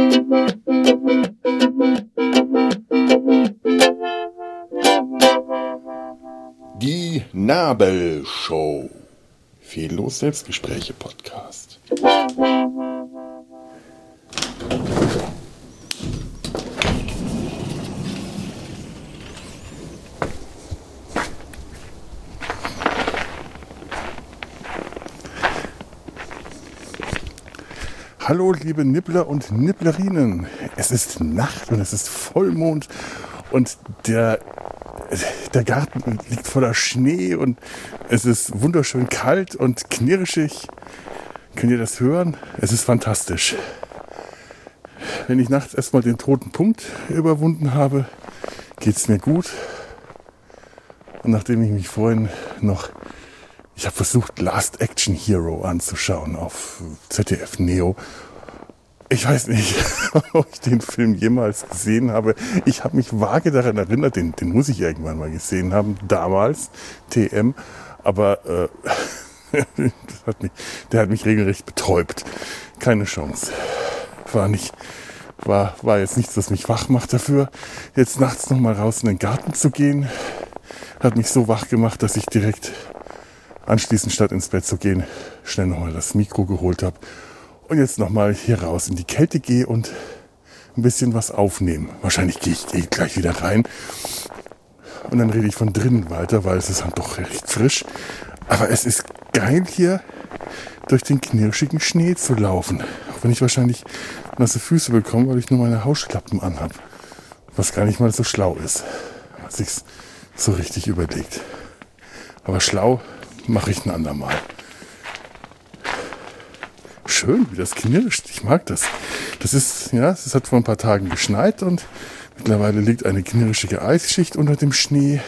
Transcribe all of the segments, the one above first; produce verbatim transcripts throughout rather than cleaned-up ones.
Die Nabelshow. Fehllos Selbstgespräche Podcast. Hallo liebe Nibbler und Nibblerinnen. Es ist Nacht und es ist Vollmond und der, der Garten liegt voller Schnee und es ist wunderschön kalt und knirschig. Könnt ihr das hören? Es ist fantastisch. Wenn ich nachts erstmal den toten Punkt überwunden habe, geht es mir gut. Und nachdem ich mich vorhin noch, ich habe versucht, Last Action Hero anzuschauen auf Z D F Neo. Ich weiß nicht, ob ich den Film jemals gesehen habe. Ich habe mich vage daran erinnert, den, den muss ich irgendwann mal gesehen haben, damals, T M. Aber äh, das hat mich, der hat mich regelrecht betäubt. Keine Chance. War nicht, war, war jetzt nichts, was mich wach macht dafür. Jetzt nachts noch mal raus in den Garten zu gehen, hat mich so wach gemacht, dass ich direkt anschließend, statt ins Bett zu gehen, schnell nochmal das Mikro geholt habe und jetzt nochmal hier raus in die Kälte gehe und ein bisschen was aufnehmen. Wahrscheinlich gehe ich eh gleich wieder rein und dann rede ich von drinnen weiter, weil es ist halt doch recht frisch. Aber es ist geil, hier durch den knirschigen Schnee zu laufen. Auch wenn ich wahrscheinlich nasse Füße bekomme, weil ich nur meine Hausklappen anhab. Was gar nicht mal so schlau ist, was sich's so richtig überlegt. Aber schlau mache ich ein andermal. Schön, wie das knirscht. Ich mag das. Das ist, ja, es hat vor ein paar Tagen geschneit und mittlerweile liegt eine knirschige Eisschicht unter dem Schnee.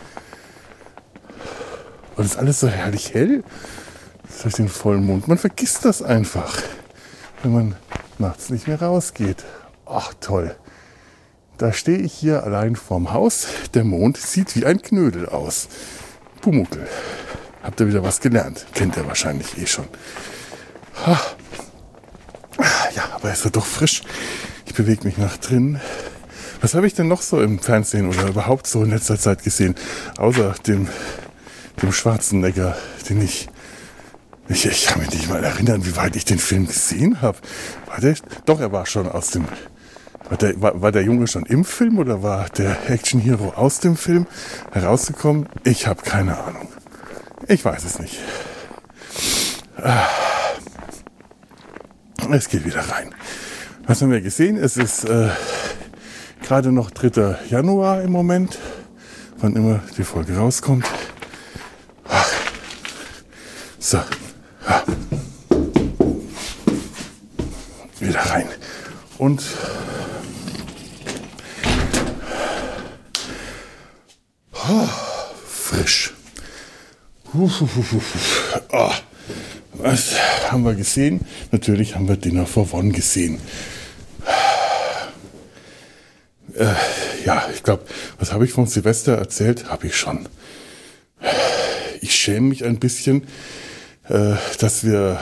Und es ist alles so herrlich hell durch den Vollmond. Man vergisst das einfach, wenn man nachts nicht mehr rausgeht. Ach toll. Da stehe ich hier allein vorm Haus. Der Mond sieht wie ein Knödel aus. Pumuckl. Habt ihr wieder was gelernt? Kennt ihr wahrscheinlich eh schon. Ha. Ja, aber es wird doch frisch. Ich bewege mich nach drinnen. Was habe ich denn noch so im Fernsehen oder überhaupt so in letzter Zeit gesehen? Außer dem, dem Schwarzenegger, den ich... Ich, ich kann mich nicht mal erinnern, wie weit ich den Film gesehen habe. War der? Doch, er war schon aus dem... War der, war, war der Junge schon im Film oder war der Action Hero aus dem Film herausgekommen? Ich habe keine Ahnung. Ich weiß es nicht. Es geht wieder rein. Was haben wir gesehen? Es ist äh, gerade noch dritter Januar im Moment, wann immer die Folge rauskommt. So. Wieder rein. Und oh, frisch. Oh, was haben wir gesehen? Natürlich haben wir Dinner for One gesehen. Äh, ja, ich glaube, was habe ich von Silvester erzählt? Habe ich schon. Ich schäme mich ein bisschen, äh, dass wir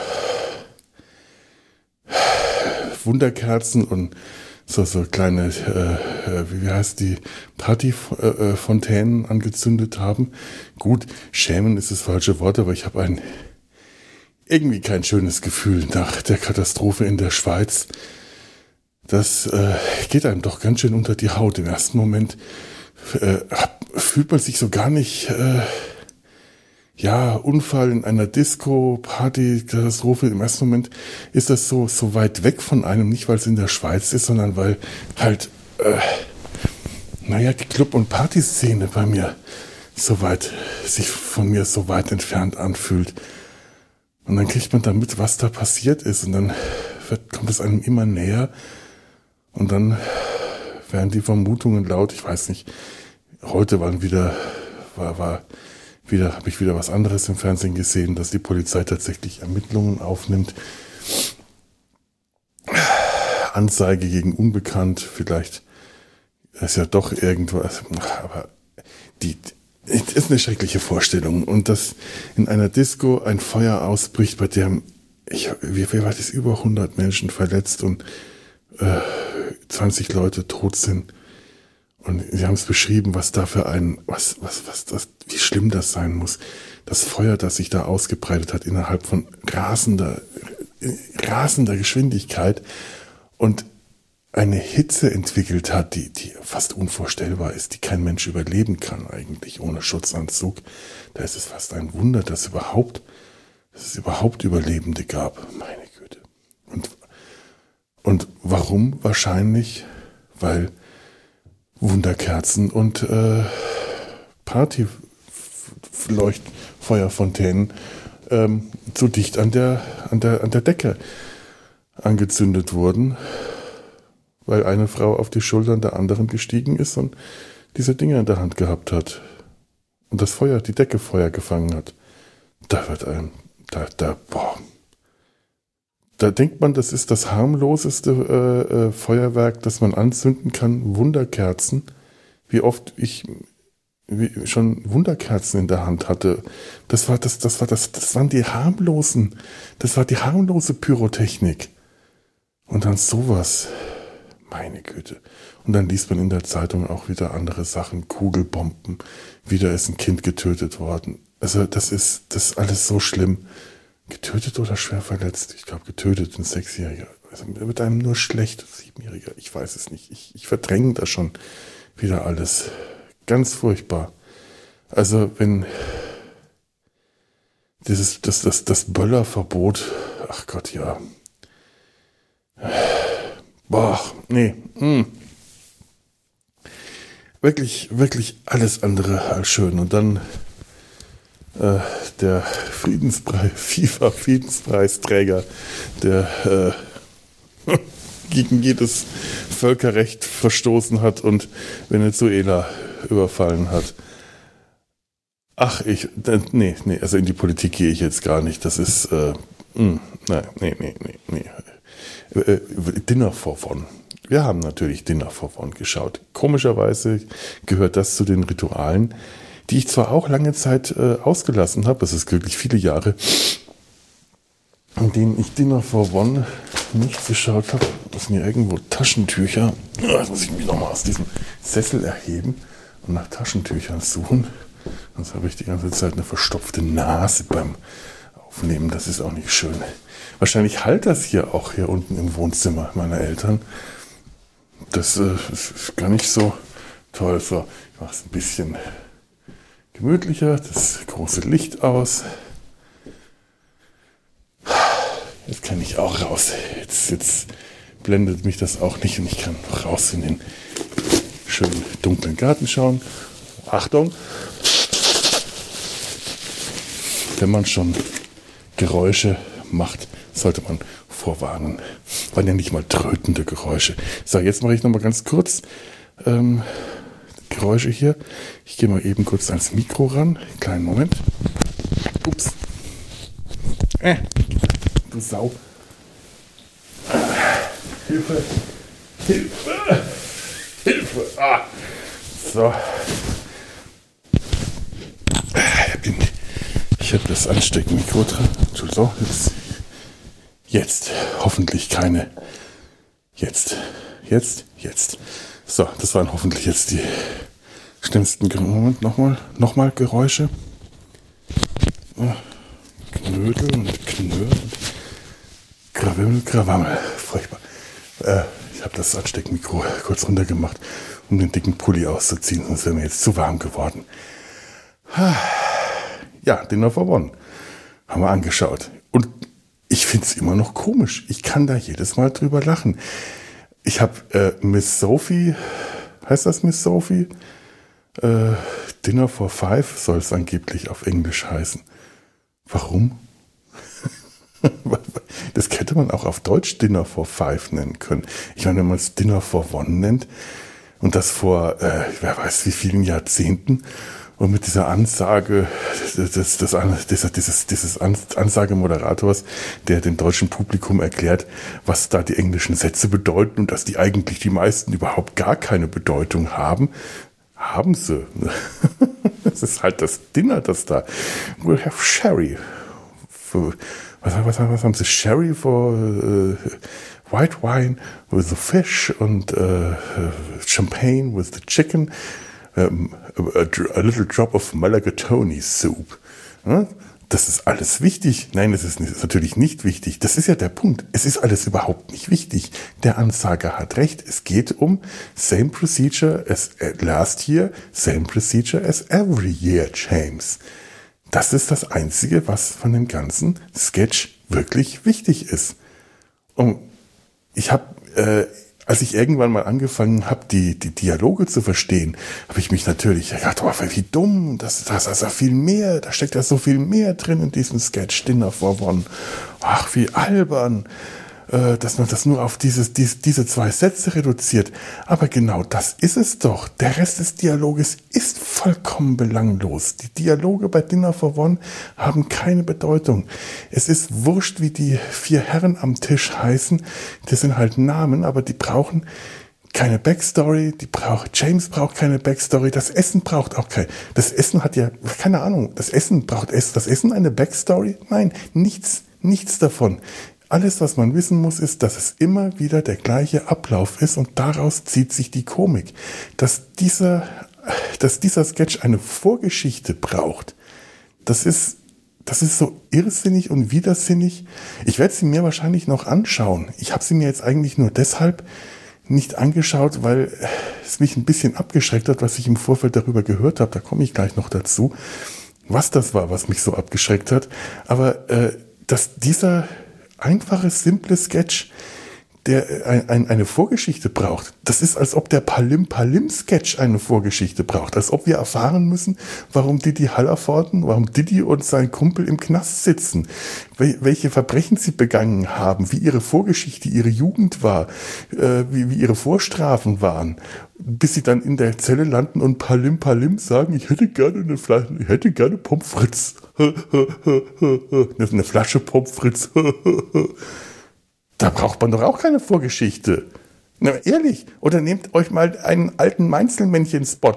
Wunderkerzen und so, so kleine, äh, wie heißt die, Partyfontänen angezündet haben. Gut, schämen ist das falsche Wort, aber ich habe ein irgendwie kein schönes Gefühl nach der Katastrophe in der Schweiz. Das äh, geht einem doch ganz schön unter die Haut. Im ersten Moment äh, fühlt man sich so gar nicht, äh, ja, Unfall in einer Disco, Party, Katastrophe. Im ersten Moment ist das so, so weit weg von einem, nicht weil es in der Schweiz ist, sondern weil halt, äh, naja, die Club- und Partyszene bei mir so weit, sich von mir so weit entfernt anfühlt. Und dann kriegt man da mit, was da passiert ist. Und dann wird, kommt es einem immer näher. Und dann werden die Vermutungen laut. Ich weiß nicht, heute waren wieder, war, war wieder, habe ich wieder was anderes im Fernsehen gesehen, dass die Polizei tatsächlich Ermittlungen aufnimmt. Anzeige gegen Unbekannt, vielleicht ist ja doch irgendwas. Aber die, Es ist eine schreckliche Vorstellung. Und dass in einer Disco ein Feuer ausbricht, bei dem, ich, wie viel war das, über hundert Menschen verletzt und äh, zwanzig Leute tot sind. Und sie haben es beschrieben, was da für ein, was, was, was, das, wie schlimm das sein muss. Das Feuer, das sich da ausgebreitet hat innerhalb von rasender, rasender Geschwindigkeit und eine Hitze entwickelt hat, die, die fast unvorstellbar ist, die kein Mensch überleben kann eigentlich ohne Schutzanzug. Da ist es fast ein Wunder, dass überhaupt, dass es überhaupt Überlebende gab. Meine Güte. Und, und warum? Wahrscheinlich, weil Wunderkerzen und äh, Partyleuchtfeuerfontänen ähm, so dicht an der, an der, an der Decke angezündet wurden, weil eine Frau auf die Schultern der anderen gestiegen ist und diese Dinger in der Hand gehabt hat und das Feuer, die Decke Feuer gefangen hat. Da wird ein, da, da, boah. Da denkt man, das ist das harmloseste äh, äh, Feuerwerk, das man anzünden kann. Wunderkerzen. Wie oft ich wie schon Wunderkerzen in der Hand hatte. Das war das, das war das, das waren die harmlosen, das war die harmlose Pyrotechnik. Und dann sowas. Meine Güte. Und dann liest man in der Zeitung auch wieder andere Sachen. Kugelbomben. Wieder ist ein Kind getötet worden. Also das ist, das ist alles so schlimm. Getötet oder schwer verletzt? Ich glaube getötet, ein Sechsjähriger. Also mit einem nur schlecht, Siebenjähriger. Ich weiß es nicht. Ich, ich verdränge da schon wieder alles. Ganz furchtbar. Also wenn dieses, das, das, das Böllerverbot, ach Gott, ja. Boah, nee. Mm. Wirklich, wirklich alles andere als schön. Und dann äh, der Friedenspreis, FIFA-Friedenspreisträger, der äh, gegen jedes Völkerrecht verstoßen hat und Venezuela überfallen hat. Ach, ich, nee, nee, also in die Politik gehe ich jetzt gar nicht. Das ist, äh, mh, nein, nee, nee, nee, nee. Äh, Dinner for One. Wir haben natürlich Dinner for One geschaut. Komischerweise gehört das zu den Ritualen, die ich zwar auch lange Zeit äh, ausgelassen habe, es ist wirklich viele Jahre, in denen ich Dinner for One nicht geschaut habe. Das sind hier irgendwo Taschentücher. Jetzt muss ich mich nochmal aus diesem Sessel erheben und nach Taschentüchern suchen. Sonst habe ich die ganze Zeit eine verstopfte Nase beim Aufnehmen. Das ist auch nicht schön. Wahrscheinlich halt das hier auch hier unten im Wohnzimmer meiner Eltern. Das äh, ist gar nicht so toll. So, ich mache es ein bisschen gemütlicher. Das große Licht aus. Jetzt kann ich auch raus. Jetzt, jetzt blendet mich das auch nicht und ich kann raus in den schönen dunklen Garten schauen. Achtung! Wenn man schon Geräusche macht, sollte man vorwarnen. Waren ja nicht mal trötende Geräusche. So, jetzt mache ich nochmal ganz kurz ähm, Geräusche hier. Ich gehe mal eben kurz ans Mikro ran. Kleinen Moment. Ups. Äh, du Sau. Äh, Hilfe. Hilfe. Hilfe. Ah. So. Ich habe das Ansteckmikro dran. So, jetzt, jetzt, hoffentlich keine. Jetzt, jetzt, jetzt. So, das waren hoffentlich jetzt die schlimmsten Geräusche. Moment, nochmal, nochmal Geräusche. Knödel und Knödel. Gravimmel, Gravammel. Furchtbar. Äh, ich habe das Ansteckmikro kurz runtergemacht, um den dicken Pulli auszuziehen, sonst wäre mir jetzt zu warm geworden. Ja, Dinner for One haben wir angeschaut. Und ich finde es immer noch komisch. Ich kann da jedes Mal drüber lachen. Ich habe äh, Miss Sophie, heißt das Miss Sophie? Äh, Dinner for Five soll es angeblich auf Englisch heißen. Warum? Das hätte man auch auf Deutsch Dinner for Five nennen können. Ich meine, wenn man es Dinner for One nennt und das vor, äh, wer weiß wie vielen Jahrzehnten, und mit dieser Ansage des, des, des, dieses, dieses Ansagemoderators, der dem deutschen Publikum erklärt, was da die englischen Sätze bedeuten und dass die eigentlich die meisten überhaupt gar keine Bedeutung haben, haben sie. Das ist halt das Dinner, das da. We'll have sherry for, was, was, was haben sie? Sherry for uh, white wine with the fish und uh, champagne with the chicken, um, a, a little drop of Mulligatawny soup. Ja? Das ist alles wichtig. Nein, das ist, nicht, das ist natürlich nicht wichtig. Das ist ja der Punkt. Es ist alles überhaupt nicht wichtig. Der Ansager hat recht. Es geht um same procedure as last year, same procedure as every year, James. Das ist das Einzige, was von dem ganzen Sketch wirklich wichtig ist. Und ich habe, äh, als ich irgendwann mal angefangen habe, die, die Dialoge zu verstehen, habe ich mich natürlich gedacht, oh, wie dumm, das, das ist ja viel mehr, da steckt ja so viel mehr drin in diesem Sketch, Dinner for One. Ach, wie albern, äh, dass man das nur auf dieses, dies, diese zwei Sätze reduziert. Aber genau das ist es doch. Der Rest des Dialoges ist vollkommen belanglos. Die Dialoge bei Dinner for One haben keine Bedeutung. Es ist wurscht, wie die vier Herren am Tisch heißen. Das sind halt Namen, aber die brauchen keine Backstory. Die braucht, James braucht keine Backstory. Das Essen braucht auch keine. Das Essen hat ja, keine Ahnung, das Essen braucht es, das Essen eine Backstory? Nein, nichts, nichts davon. Alles, was man wissen muss, ist, dass es immer wieder der gleiche Ablauf ist und daraus zieht sich die Komik. Dass dieser, dass dieser Sketch eine Vorgeschichte braucht, das ist, das ist so irrsinnig und widersinnig. Ich werde sie mir wahrscheinlich noch anschauen. Ich habe sie mir jetzt eigentlich nur deshalb nicht angeschaut, weil es mich ein bisschen abgeschreckt hat, was ich im Vorfeld darüber gehört habe. Da komme ich gleich noch dazu, was das war, was mich so abgeschreckt hat. Aber äh, dass dieser einfache, simple Sketch, der ein, ein, eine Vorgeschichte braucht. Das ist, als ob der Palim-Palim-Sketch eine Vorgeschichte braucht. Als ob wir erfahren müssen, warum Didi Hallervorden, warum Didi und sein Kumpel im Knast sitzen, wel, welche Verbrechen sie begangen haben, wie ihre Vorgeschichte, ihre Jugend war, äh, wie, wie ihre Vorstrafen waren, bis sie dann in der Zelle landen und Palim-Palim sagen, ich hätte gerne eine Flasche, ich hätte gerne Pommes frites. Eine Flasche Pommes frites. Da braucht man doch auch keine Vorgeschichte. Na, ehrlich. Oder nehmt euch mal einen alten Mainzelmännchen-Spot.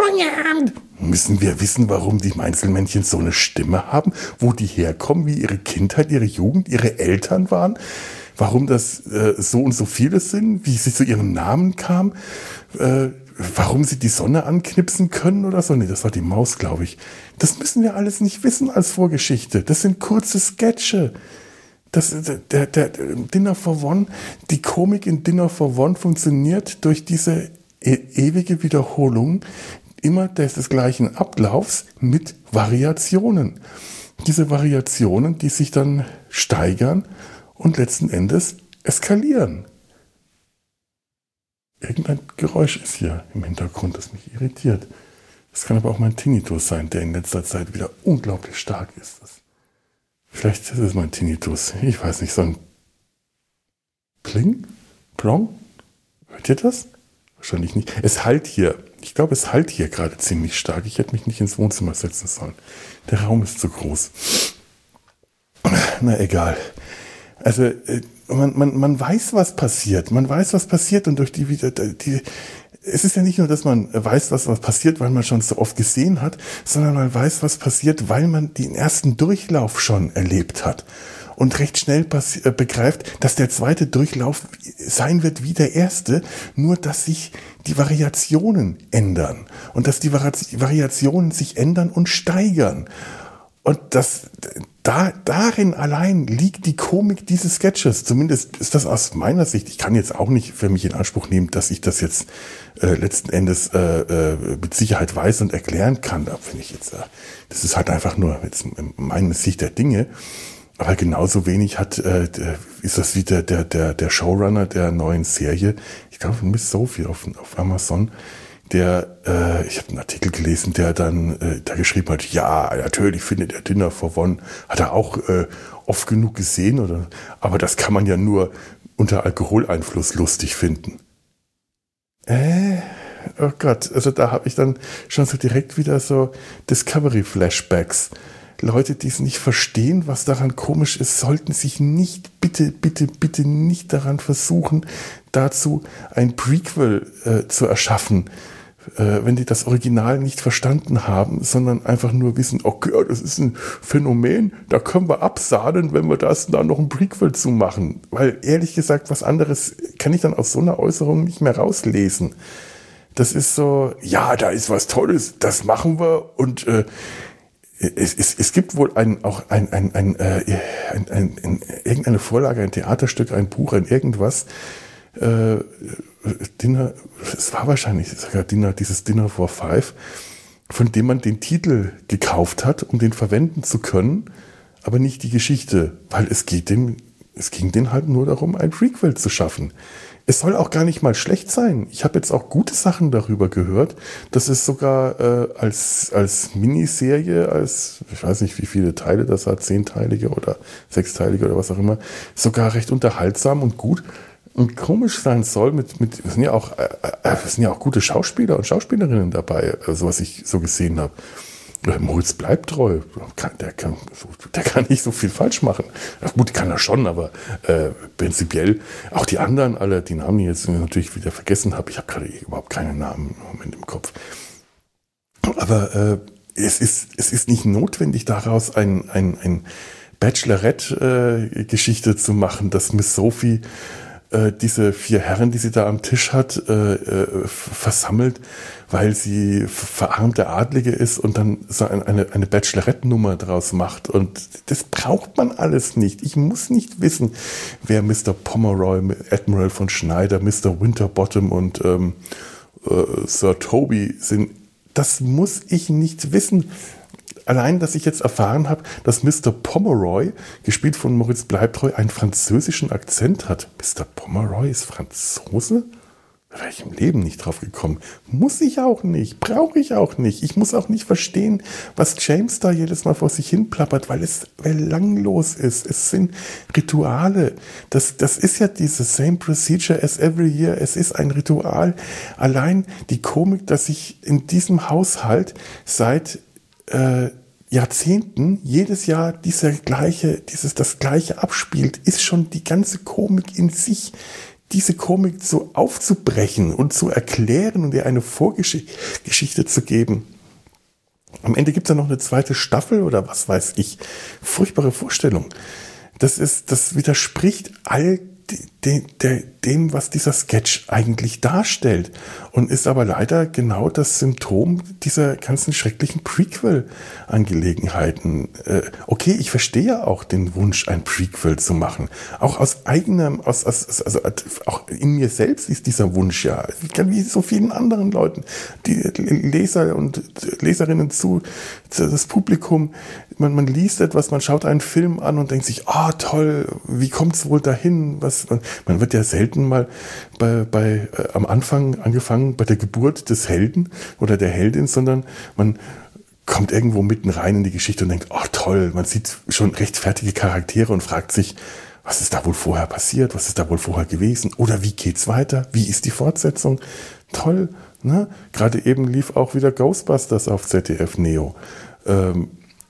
Müssen wir wissen, warum die Mainzelmännchen so eine Stimme haben? Wo die herkommen? Wie ihre Kindheit, ihre Jugend, ihre Eltern waren? Warum das äh, so und so viele sind? Wie sie zu ihrem Namen kamen? Äh, warum sie die Sonne anknipsen können oder so? Nee, das war die Maus, glaube ich. Das müssen wir alles nicht wissen als Vorgeschichte. Das sind kurze Sketche. Das, der, der, der Dinner for One, die Komik in Dinner for One funktioniert durch diese e- ewige Wiederholung immer des, des gleichen Ablaufs mit Variationen. Diese Variationen, die sich dann steigern und letzten Endes eskalieren. Irgendein Geräusch ist hier im Hintergrund, das mich irritiert. Das kann aber auch mein Tinnitus sein, der in letzter Zeit wieder unglaublich stark ist. Das Vielleicht ist es mein Tinnitus. Ich weiß nicht, so ein Pling? Plong? Hört ihr das? Wahrscheinlich nicht. Es hallt hier. Ich glaube, es hallt hier gerade ziemlich stark. Ich hätte mich nicht ins Wohnzimmer setzen sollen. Der Raum ist zu groß. Na, egal. Also, man, man, man weiß, was passiert. Man weiß, was passiert und durch die, die, es ist ja nicht nur, dass man weiß, was, was passiert, weil man schon so oft gesehen hat, sondern man weiß, was passiert, weil man den ersten Durchlauf schon erlebt hat und recht schnell passi- äh, begreift, dass der zweite Durchlauf sein wird wie der erste, nur dass sich die Variationen ändern und dass die Vari- Variationen sich ändern und steigern. Und das, da, darin allein liegt die Komik dieses Sketches. Zumindest ist das aus meiner Sicht. Ich kann jetzt auch nicht für mich in Anspruch nehmen, dass ich das jetzt äh, letzten Endes äh, äh, mit Sicherheit weiß und erklären kann. Da finde ich jetzt, äh, das ist halt einfach nur jetzt meine Sicht der Dinge. Aber genauso wenig hat äh, ist das wie der, der, der, der Showrunner der neuen Serie. Ich glaube, Miss Sophie auf, auf Amazon. Der, äh, ich habe einen Artikel gelesen, der dann äh, da geschrieben hat, ja, natürlich findet er Dinner for One, hat er auch äh, oft genug gesehen, oder? Aber das kann man ja nur unter Alkoholeinfluss lustig finden. Äh, oh Gott, also da habe ich dann schon so direkt wieder so Discovery-Flashbacks. Leute, die es nicht verstehen, was daran komisch ist, sollten sich nicht, bitte, bitte, bitte nicht daran versuchen, dazu ein Prequel äh, zu erschaffen, äh, wenn die das Original nicht verstanden haben, sondern einfach nur wissen, okay, das ist ein Phänomen, da können wir absahnen, wenn wir das da noch ein Prequel zu machen. Weil ehrlich gesagt, was anderes kann ich dann aus so einer Äußerung nicht mehr rauslesen. Das ist so, ja, da ist was Tolles, das machen wir und äh, es, es, es gibt wohl ein, auch ein, ein, ein, äh, ein, ein, ein, irgendeine Vorlage, ein Theaterstück, ein Buch, ein irgendwas, äh, Dinner, es war wahrscheinlich sogar Dinner, dieses Dinner for Five, von dem man den Titel gekauft hat, um den verwenden zu können, aber nicht die Geschichte, weil es geht dem, es ging denen halt nur darum, ein Prequel zu schaffen. Es soll auch gar nicht mal schlecht sein. Ich habe jetzt auch gute Sachen darüber gehört, dass es sogar äh, als, als Miniserie, als, ich weiß nicht, wie viele Teile das hat, zehnteilige oder sechsteilige oder was auch immer, sogar recht unterhaltsam und gut und komisch sein soll. Mit, mit, es sind ja auch, äh, es sind ja auch gute Schauspieler und Schauspielerinnen dabei, also was ich so gesehen habe. Moritz bleibt treu. Der kann, der kann nicht so viel falsch machen. Ach gut, kann er schon, aber äh, prinzipiell auch die anderen, alle die Namen, die ich jetzt natürlich wieder vergessen habe. Ich habe gerade überhaupt keine Namen im Moment im Kopf. Aber äh, es ist es ist nicht notwendig, daraus ein ein, ein Bachelorette-Geschichte äh, zu machen, dass Miss Sophie äh, diese vier Herren, die sie da am Tisch hat, äh, äh, versammelt, weil sie verarmte Adlige ist und dann so eine, eine Bachelorette-Nummer draus macht. Und das braucht man alles nicht. Ich muss nicht wissen, wer Mister Pomeroy, Admiral von Schneider, Mister Winterbottom und ähm, äh, Sir Toby sind. Das muss ich nicht wissen. Allein, dass ich jetzt erfahren habe, dass Mister Pomeroy, gespielt von Moritz Bleibtreu, einen französischen Akzent hat. Mister Pomeroy ist Franzose? Da wäre ich im Leben nicht drauf gekommen. Muss ich auch nicht, brauche ich auch nicht. Ich muss auch nicht verstehen, was James da jedes Mal vor sich hin plappert, weil es belanglos ist. Es sind Rituale. Das, das ist ja diese same procedure as every year. Es ist ein Ritual. Allein die Komik, dass sich in diesem Haushalt seit äh, Jahrzehnten jedes Jahr dieser gleiche, dieses das gleiche abspielt, ist schon die ganze Komik in sich. Diese Komik so aufzubrechen und zu erklären und ihr eine Vorgeschichte zu geben. Am Ende gibt es ja noch eine zweite Staffel oder was weiß ich. Furchtbare Vorstellung. Das ist, das widerspricht all de, de, dem, was dieser Sketch eigentlich darstellt. Und ist aber leider genau das Symptom dieser ganzen schrecklichen Prequel-Angelegenheiten. Äh, okay, ich verstehe auch den Wunsch, ein Prequel zu machen. Auch aus eigenem, aus, aus, also auch in mir selbst ist dieser Wunsch ja, wie so vielen anderen Leuten, die Leser und Leserinnen zu, zu das Publikum, man, man liest etwas, man schaut einen Film an und denkt sich, ah, oh, toll, wie kommt's wohl dahin? Was, man, man wird ja selten mal bei, bei äh, am Anfang angefangen bei der Geburt des Helden oder der Heldin, sondern man kommt irgendwo mitten rein in die Geschichte und denkt, oh toll, man sieht schon rechtfertige Charaktere und fragt sich, was ist da wohl vorher passiert, was ist da wohl vorher gewesen oder wie geht's weiter, wie ist die Fortsetzung? Toll, ne? Gerade eben lief auch wieder Ghostbusters auf Z D F Neo ähm,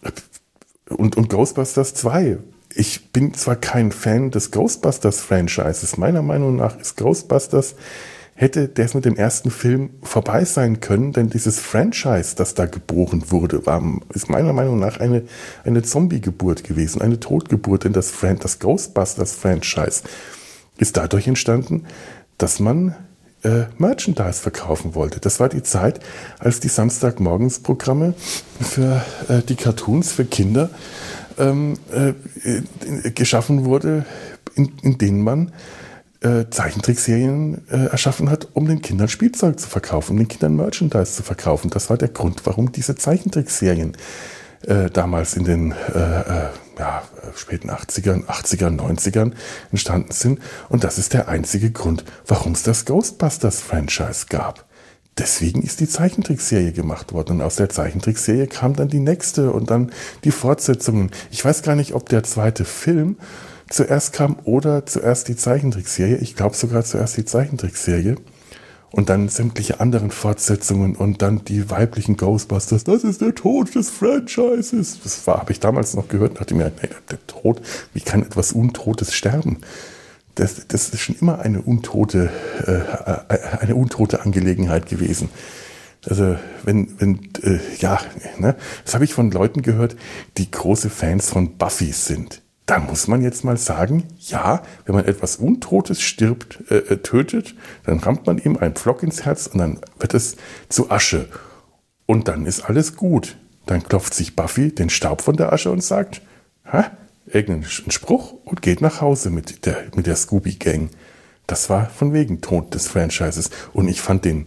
und, und Ghostbusters zwei. Ich bin zwar kein Fan des Ghostbusters-Franchises, meiner Meinung nach ist Ghostbusters, hätte das mit dem ersten Film vorbei sein können, denn dieses Franchise, das da geboren wurde, war, ist meiner Meinung nach eine, eine Zombie-Geburt gewesen, eine Totgeburt, denn das, Fran- das Ghostbusters-Franchise ist dadurch entstanden, dass man äh, Merchandise verkaufen wollte. Das war die Zeit, als die Samstagmorgensprogramme für äh, die Cartoons für Kinder Ähm, äh, geschaffen wurde, in, in denen man äh, Zeichentrickserien äh, erschaffen hat, um den Kindern Spielzeug zu verkaufen, um den Kindern Merchandise zu verkaufen. Das war der Grund, warum diese Zeichentrickserien äh, damals in den äh, äh, ja, späten achtzigern, achtzigern, neunzigern entstanden sind. Und das ist der einzige Grund, warum es das Ghostbusters-Franchise gab. Deswegen ist die Zeichentrickserie gemacht worden. Und aus der Zeichentrickserie kam dann die nächste und dann die Fortsetzungen. Ich weiß gar nicht, ob der zweite Film zuerst kam oder zuerst die Zeichentrickserie. Ich glaube sogar zuerst die Zeichentrickserie. Und dann sämtliche anderen Fortsetzungen und dann die weiblichen Ghostbusters. Das ist der Tod des Franchises. Das war, habe ich damals noch gehört und dachte mir, nee, der Tod, wie kann etwas Untotes sterben? Das, das ist schon immer eine untote, äh, eine untote Angelegenheit gewesen. Also wenn, wenn, äh, ja, ne, das habe ich von Leuten gehört, die große Fans von Buffy sind. Da muss man jetzt mal sagen, ja, wenn man etwas Untotes stirbt, äh, tötet, dann rammt man ihm einen Pflock ins Herz und dann wird es zu Asche. Und dann ist alles gut. Dann klopft sich Buffy den Staub von der Asche und sagt, ha, irgendeinen Spruch und geht nach Hause mit der, mit der Scooby-Gang. Das war von wegen Tod des Franchises. Und ich fand den,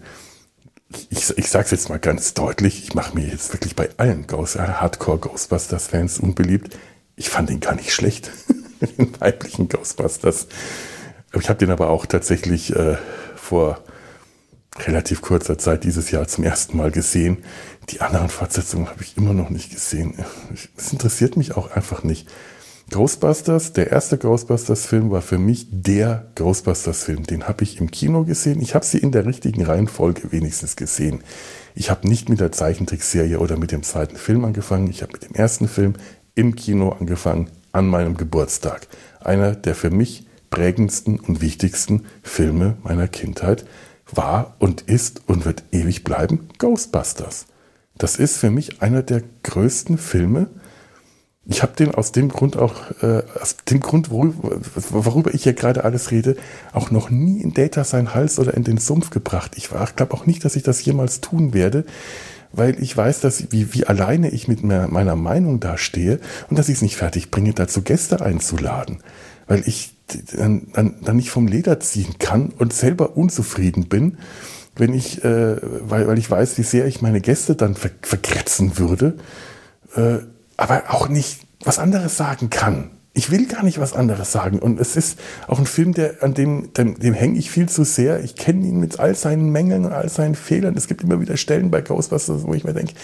ich, ich sag's jetzt mal ganz deutlich, ich mache mir jetzt wirklich bei allen Ghost, Hardcore-Ghostbusters-Fans unbeliebt. Ich fand den gar nicht schlecht, den weiblichen Ghostbusters. Ich habe den aber auch tatsächlich äh, vor relativ kurzer Zeit dieses Jahr zum ersten Mal gesehen. Die anderen Fortsetzungen habe ich immer noch nicht gesehen. Es interessiert mich auch einfach nicht. Ghostbusters, der erste Ghostbusters-Film war für mich der Ghostbusters-Film. Den habe ich im Kino gesehen. Ich habe sie in der richtigen Reihenfolge wenigstens gesehen. Ich habe nicht mit der Zeichentrickserie oder mit dem zweiten Film angefangen. Ich habe mit dem ersten Film im Kino angefangen, an meinem Geburtstag. Einer der für mich prägendsten und wichtigsten Filme meiner Kindheit war und ist und wird ewig bleiben Ghostbusters. Das ist für mich einer der größten Filme. Ich habe den aus dem Grund auch, äh, aus dem Grund, worüber, worüber ich hier gerade alles rede, auch noch nie in Data seinen Hals oder in den Sumpf gebracht. Ich, ich glaube auch nicht, dass ich das jemals tun werde, weil ich weiß, dass wie, wie alleine ich mit meiner Meinung dastehe und dass ich es nicht fertig bringe, dazu Gäste einzuladen. Weil ich dann, dann, dann nicht vom Leder ziehen kann und selber unzufrieden bin, wenn ich, äh, weil, weil ich weiß, wie sehr ich meine Gäste dann ver verkratzen würde, äh, aber auch nicht was anderes sagen kann. Ich will gar nicht was anderes sagen. Und es ist auch ein Film, der, an dem, dem, dem hänge ich viel zu sehr. Ich kenne ihn mit all seinen Mängeln und all seinen Fehlern. Es gibt immer wieder Stellen bei Ghostbusters, wo ich mir denke,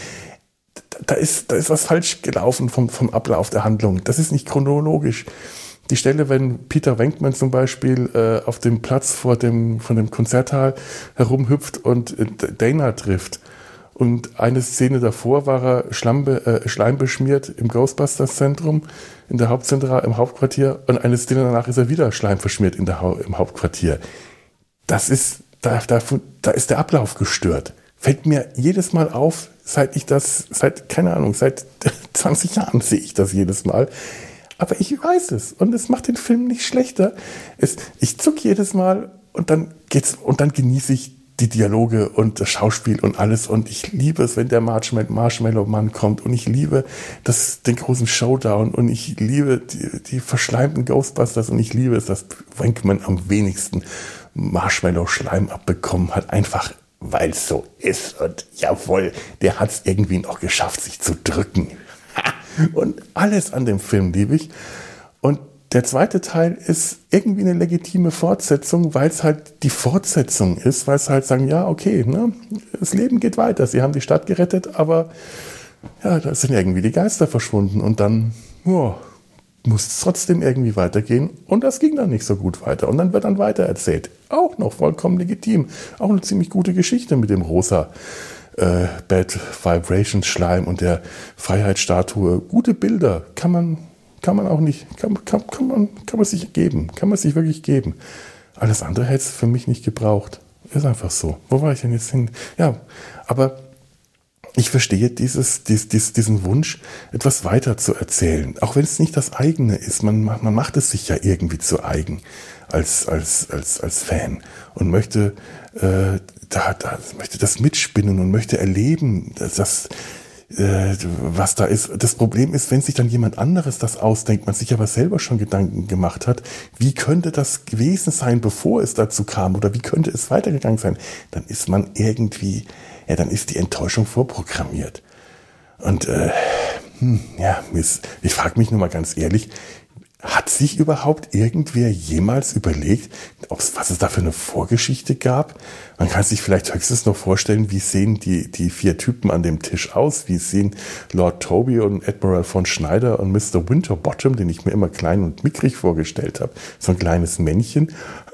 da ist, da ist was falsch gelaufen vom, vom Ablauf der Handlung. Das ist nicht chronologisch. Die Stelle, wenn Peter Venkman zum Beispiel äh, auf dem Platz vor dem, von dem Konzerthaal herumhüpft und äh, Dana trifft. Und eine Szene davor war er Schlambe, äh, schleimbeschmiert im Ghostbusters-Zentrum, in der Hauptzentrale, im Hauptquartier. Und eine Szene danach ist er wieder schleimverschmiert in der ha im Hauptquartier. Das ist, da, da, da ist der Ablauf gestört. Fällt mir jedes Mal auf, seit ich das, seit, keine Ahnung, seit zwanzig Jahren sehe ich das jedes Mal. Aber ich weiß es. Und es macht den Film nicht schlechter. Es, ich zuck jedes Mal und dann geht's, und dann genieße ich die Dialoge und das Schauspiel und alles. Und ich liebe es, wenn der Marshmallow-Mann kommt. Und ich liebe das, den großen Showdown. Und ich liebe die, die verschleimten Ghostbusters. Und ich liebe es, dass Venkman am wenigsten Marshmallow-Schleim abbekommen hat. Einfach, weil es so ist. Und jawohl, der hat es irgendwie noch geschafft, sich zu drücken. Und alles an dem Film liebe ich. Und der zweite Teil ist irgendwie eine legitime Fortsetzung, weil es halt die Fortsetzung ist, weil es halt sagen, ja, okay, ne, das Leben geht weiter, sie haben die Stadt gerettet, aber ja, da sind irgendwie die Geister verschwunden und dann oh, muss es trotzdem irgendwie weitergehen und das ging dann nicht so gut weiter und dann wird dann weiter erzählt. Auch noch vollkommen legitim, auch eine ziemlich gute Geschichte mit dem rosa äh, Bad Vibrations Schleim und der Freiheitsstatue. Gute Bilder, kann man Kann man auch nicht, kann, kann, kann, man, kann man sich geben, kann man sich wirklich geben. Alles andere hätte es für mich nicht gebraucht. Ist einfach so. Wo war ich denn jetzt hin? Ja, aber ich verstehe dieses, dies, dies, diesen Wunsch, etwas weiter zu erzählen. Auch wenn es nicht das eigene ist. Man, man macht es sich ja irgendwie zu eigen als, als, als, als Fan und möchte, äh, da, da, möchte das mitspinnen und möchte erleben, dass das, was da ist. Das Problem ist, wenn sich dann jemand anderes das ausdenkt, man sich aber selber schon Gedanken gemacht hat, wie könnte das gewesen sein, bevor es dazu kam oder wie könnte es weitergegangen sein, dann ist man irgendwie, ja, dann ist die Enttäuschung vorprogrammiert. Und äh, hm, ja, ich frage mich nur mal ganz ehrlich, hat sich überhaupt irgendwer jemals überlegt, ob's, was es da für eine Vorgeschichte gab? Man kann sich vielleicht höchstens noch vorstellen, wie sehen die, die vier Typen an dem Tisch aus? Wie sehen Lord Toby und Admiral von Schneider und Mister Winterbottom, den ich mir immer klein und mickrig vorgestellt habe? So ein kleines Männchen.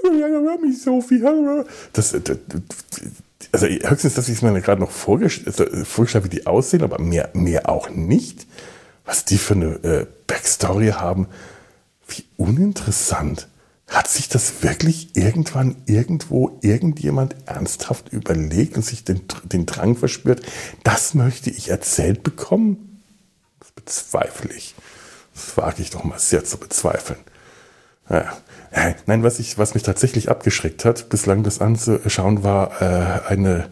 Das, das, also höchstens, dass ich es mir gerade noch vorgestellt, vorgestellt wie die aussehen, aber mehr, mehr auch nicht. Was die für eine äh, Backstory haben. Wie uninteressant. Hat sich das wirklich irgendwann irgendwo irgendjemand ernsthaft überlegt und sich den, den Drang verspürt, das möchte ich erzählt bekommen? Das bezweifle ich. Das wage ich doch mal sehr zu bezweifeln. Naja. Nein, was, ich, was mich tatsächlich abgeschreckt hat, bislang das anzuschauen, war äh, eine,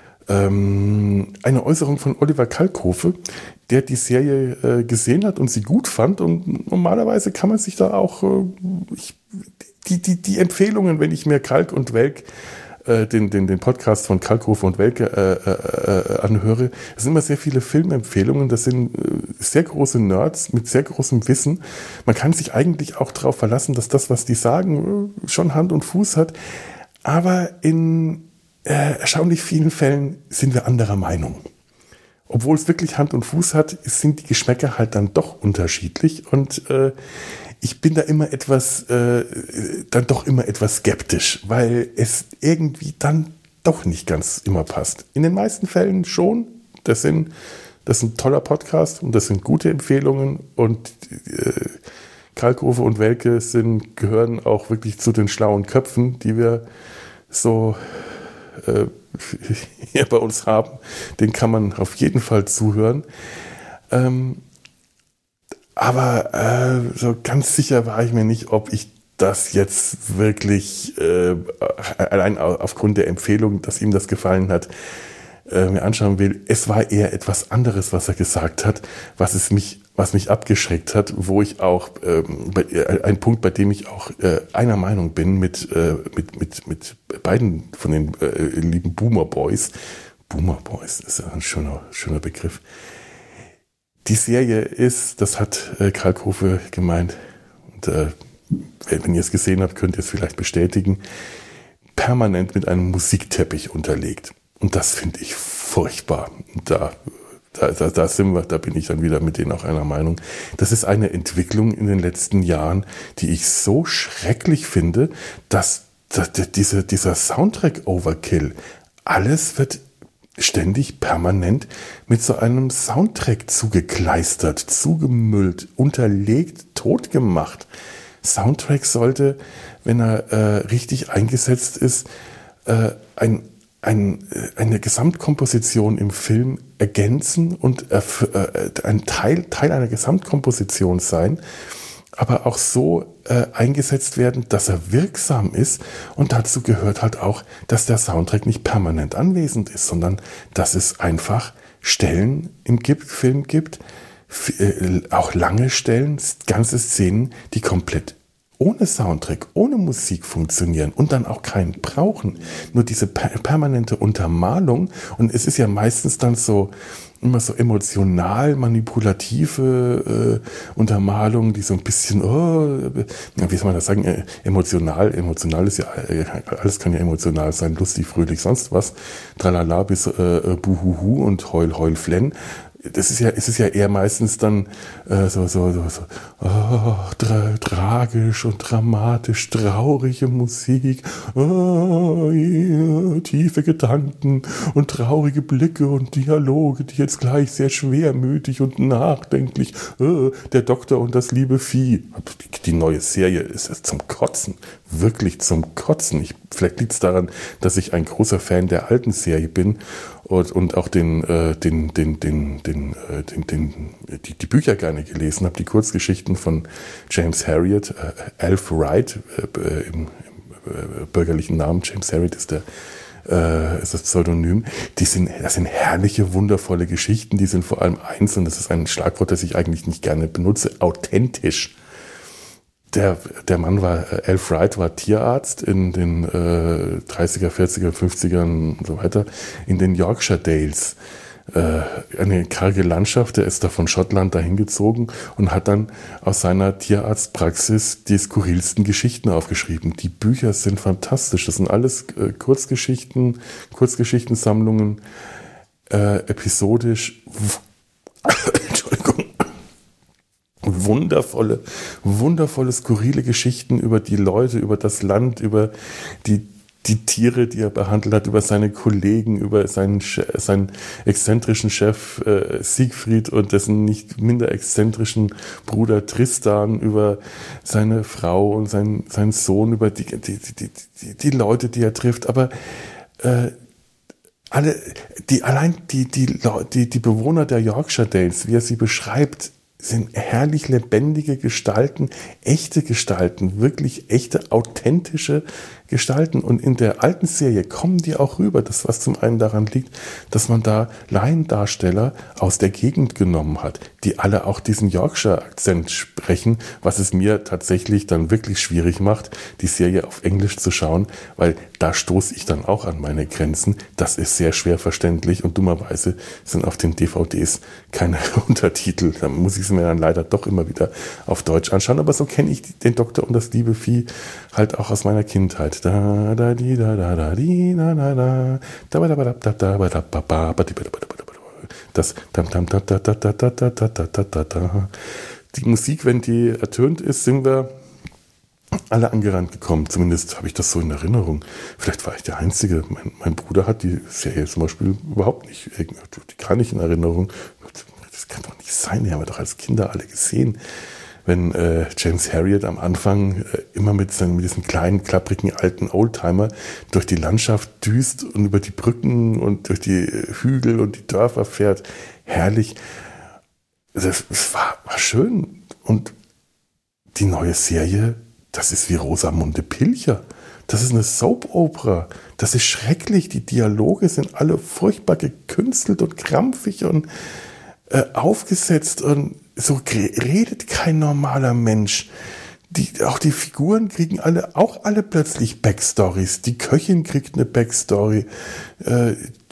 ähm, eine Äußerung von Oliver Kalkofe, der die Serie äh, gesehen hat und sie gut fand. Und normalerweise kann man sich da auch äh, ich, die, die, die Empfehlungen, wenn ich mir Kalk und Welk, äh, den, den, den Podcast von Kalkofe und Welke äh, äh, anhöre, es sind immer sehr viele Filmempfehlungen. Das sind äh, sehr große Nerds mit sehr großem Wissen. Man kann sich eigentlich auch darauf verlassen, dass das, was die sagen, äh, schon Hand und Fuß hat. Aber in äh, erstaunlich vielen Fällen sind wir anderer Meinung. Obwohl es wirklich Hand und Fuß hat, sind die Geschmäcker halt dann doch unterschiedlich und äh, ich bin da immer etwas, äh, dann doch immer etwas skeptisch, weil es irgendwie dann doch nicht ganz immer passt. In den meisten Fällen schon. Das sind, das ist ein toller Podcast und das sind gute Empfehlungen und äh, Kalkofe und Welke sind, gehören auch wirklich zu den schlauen Köpfen, die wir so äh, hier bei uns haben. Den kann man auf jeden Fall zuhören. Ähm, aber äh, so ganz sicher war ich mir nicht, ob ich das jetzt wirklich äh, allein aufgrund der Empfehlung, dass ihm das gefallen hat, äh, mir anschauen will. Es war eher etwas anderes, was er gesagt hat, was es mich, was mich abgeschreckt hat, wo ich auch ähm, bei, äh, ein Punkt, bei dem ich auch äh, einer Meinung bin mit äh, mit mit mit beiden von den äh, lieben Boomer Boys. Boomer Boys ist ja ein schöner schöner Begriff. Die Serie ist, das hat äh, Kalkofe gemeint, und äh, wenn ihr es gesehen habt, könnt ihr es vielleicht bestätigen, permanent mit einem Musikteppich unterlegt. Und das finde ich furchtbar. Da, da, da, da sind wir, da bin ich dann wieder mit denen auch einer Meinung. Das ist eine Entwicklung in den letzten Jahren, die ich so schrecklich finde, dass, dass diese, dieser Soundtrack-Overkill, alles wird ständig permanent mit so einem Soundtrack zugekleistert, zugemüllt, unterlegt, totgemacht. Soundtrack sollte, wenn er äh, richtig eingesetzt ist, äh, ein, ein, eine Gesamtkomposition im Film ergänzen und äh, ein Teil, Teil einer Gesamtkomposition sein, aber auch so äh, eingesetzt werden, dass er wirksam ist. Und dazu gehört halt auch, dass der Soundtrack nicht permanent anwesend ist, sondern dass es einfach Stellen im Film gibt, äh, auch lange Stellen, ganze Szenen, die komplett ohne Soundtrack, ohne Musik funktionieren und dann auch keinen brauchen. Nur diese per- permanente Untermalung. Und es ist ja meistens dann so, immer so emotional manipulative äh, Untermalung, die so ein bisschen, oh, wie soll man das sagen, äh, emotional, emotional ist ja, äh, alles kann ja emotional sein, lustig, fröhlich, sonst was, tralala bis äh, buhuhu und heul, heul, flenn. Das ist ja, es ist ja eher meistens dann äh, so, so, so, so oh, tra- tragisch und dramatisch, traurige Musik, oh, yeah, tiefe Gedanken und traurige Blicke und Dialoge, die jetzt gleich sehr schwermütig und nachdenklich, oh, der Doktor und das liebe Vieh. Die, die neue Serie ist es zum Kotzen, wirklich zum Kotzen. Ich, vielleicht liegt es daran, dass ich ein großer Fan der alten Serie bin und, und auch den, äh, den, den, den, den, äh, den, den, die, die Bücher gerne gelesen habe, die Kurzgeschichten von James Herriot, äh, Alf Wright, äh, im, im äh, bürgerlichen Namen, James Herriot ist der, äh, ist das Pseudonym. Die sind, das sind herrliche, wundervolle Geschichten, die sind vor allem eins, und das ist ein Schlagwort, das ich eigentlich nicht gerne benutze, authentisch. Der, der Mann war, äh, Alf Wright war Tierarzt in den äh, dreißiger, vierziger, fünfzigern und so weiter, in den Yorkshire Dales. Äh, eine karge Landschaft, der ist da von Schottland dahin gezogen und hat dann aus seiner Tierarztpraxis die skurrilsten Geschichten aufgeschrieben. Die Bücher sind fantastisch, das sind alles äh, Kurzgeschichten, Kurzgeschichtensammlungen, äh, episodisch. Entschuldigung. Wundervolle, wundervolle, skurrile Geschichten über die Leute, über das Land, über die, die Tiere, die er behandelt hat, über seine Kollegen, über seinen, Che- seinen exzentrischen Chef äh, Siegfried und dessen nicht minder exzentrischen Bruder Tristan, über seine Frau und sein, seinen Sohn, über die, die, die, die, die Leute, die er trifft. Aber äh, alle, die, allein die, die, die, die Bewohner der Yorkshire Dales, wie er sie beschreibt, sind herrlich lebendige Gestalten, echte Gestalten, wirklich echte, authentische Gestalten. Und in der alten Serie kommen die auch rüber. Das, was zum einen daran liegt, dass man da Laiendarsteller aus der Gegend genommen hat, die alle auch diesen Yorkshire-Akzent sprechen, was es mir tatsächlich dann wirklich schwierig macht, die Serie auf Englisch zu schauen, weil da stoße ich dann auch an meine Grenzen. Das ist sehr schwer verständlich und dummerweise sind auf den D V Ds keine Untertitel. Da muss ich es mir dann leider doch immer wieder auf Deutsch anschauen. Aber so kenne ich den Doktor und das liebe Vieh halt auch aus meiner Kindheit. Da da di da da da di da da da da da da da da da da das dam dam da da da da da da da da da da. Die Musik, wenn die ertönt ist, sind wir alle angerannt gekommen. Zumindest habe ich das so in Erinnerung. Vielleicht war ich der Einzige. Mein, mein Bruder hat die Serie zum Beispiel überhaupt nicht, die kann ich in Erinnerung. Das kann doch nicht sein, die haben wir doch als Kinder alle gesehen. Wenn äh, James Herriot am Anfang äh, immer mit, seinen, mit diesem kleinen, klapprigen, alten Oldtimer durch die Landschaft düst und über die Brücken und durch die Hügel und die Dörfer fährt. Herrlich. Das, das war, war schön. Und die neue Serie, das ist wie Rosamunde Pilcher. Das ist eine Soap-Opera. Das ist schrecklich. Die Dialoge sind alle furchtbar gekünstelt und krampfig und äh, aufgesetzt und so redet kein normaler Mensch. Die, auch die Figuren kriegen alle, auch alle plötzlich Backstories. Die Köchin kriegt eine Backstory. Äh,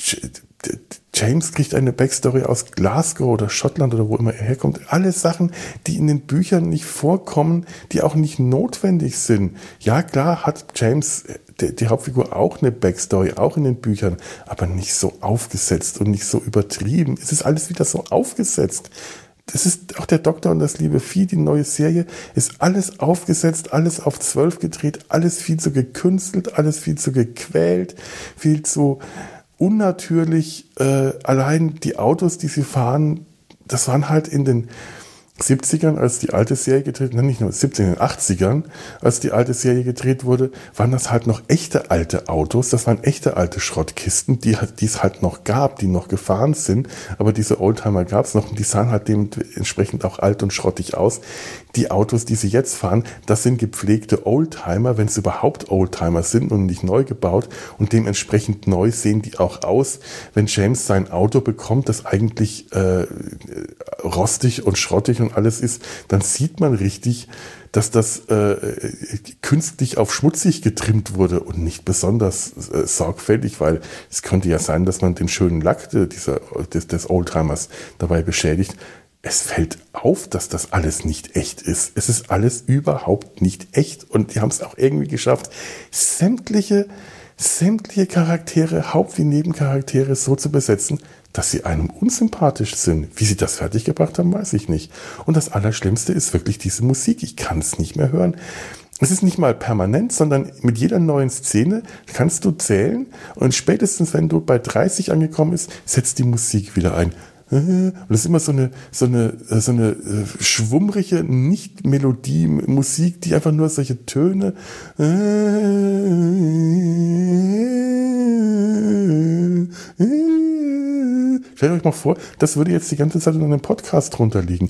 James kriegt eine Backstory aus Glasgow oder Schottland oder wo immer er herkommt. Alle Sachen, die in den Büchern nicht vorkommen, die auch nicht notwendig sind. Ja, klar hat James, die, die Hauptfigur, auch eine Backstory, auch in den Büchern, aber nicht so aufgesetzt und nicht so übertrieben. Es ist alles wieder so aufgesetzt. Das ist auch der Doktor und das liebe Vieh, die neue Serie, ist alles aufgesetzt, alles auf zwölf gedreht, alles viel zu gekünstelt, alles viel zu gequält, viel zu unnatürlich. Äh, allein die Autos, die sie fahren, das waren halt in den siebzigern, als die alte Serie gedreht, nein, nicht nur siebzigern, achtzigern, als die alte Serie gedreht wurde, waren das halt noch echte alte Autos, das waren echte alte Schrottkisten, die, die es halt noch gab, die noch gefahren sind, aber diese Oldtimer gab es noch und die sahen halt dementsprechend auch alt und schrottig aus. Die Autos, die sie jetzt fahren, das sind gepflegte Oldtimer, wenn es überhaupt Oldtimer sind und nicht neu gebaut und dementsprechend neu sehen die auch aus. Wenn James sein Auto bekommt, das eigentlich äh, rostig und schrottig und alles ist, dann sieht man richtig, dass das äh, künstlich auf schmutzig getrimmt wurde und nicht besonders äh, sorgfältig, weil es könnte ja sein, dass man den schönen Lack dieser, des, des Oldtimers dabei beschädigt. Es fällt auf, dass das alles nicht echt ist. Es ist alles überhaupt nicht echt und die haben es auch irgendwie geschafft, sämtliche, sämtliche Charaktere, Haupt- wie Nebencharaktere so zu besetzen, dass sie einem unsympathisch sind. Wie sie das fertiggebracht haben, weiß ich nicht. Und das Allerschlimmste ist wirklich diese Musik. Ich kann es nicht mehr hören. Es ist nicht mal permanent, sondern mit jeder neuen Szene kannst du zählen und spätestens, wenn du bei dreißig angekommen bist, setzt die Musik wieder ein. Und das ist immer so eine, so eine, so eine schwummrige, nicht Melodie-Musik, die einfach nur solche Töne. Stellt euch mal vor, das würde jetzt die ganze Zeit in einem Podcast drunter liegen.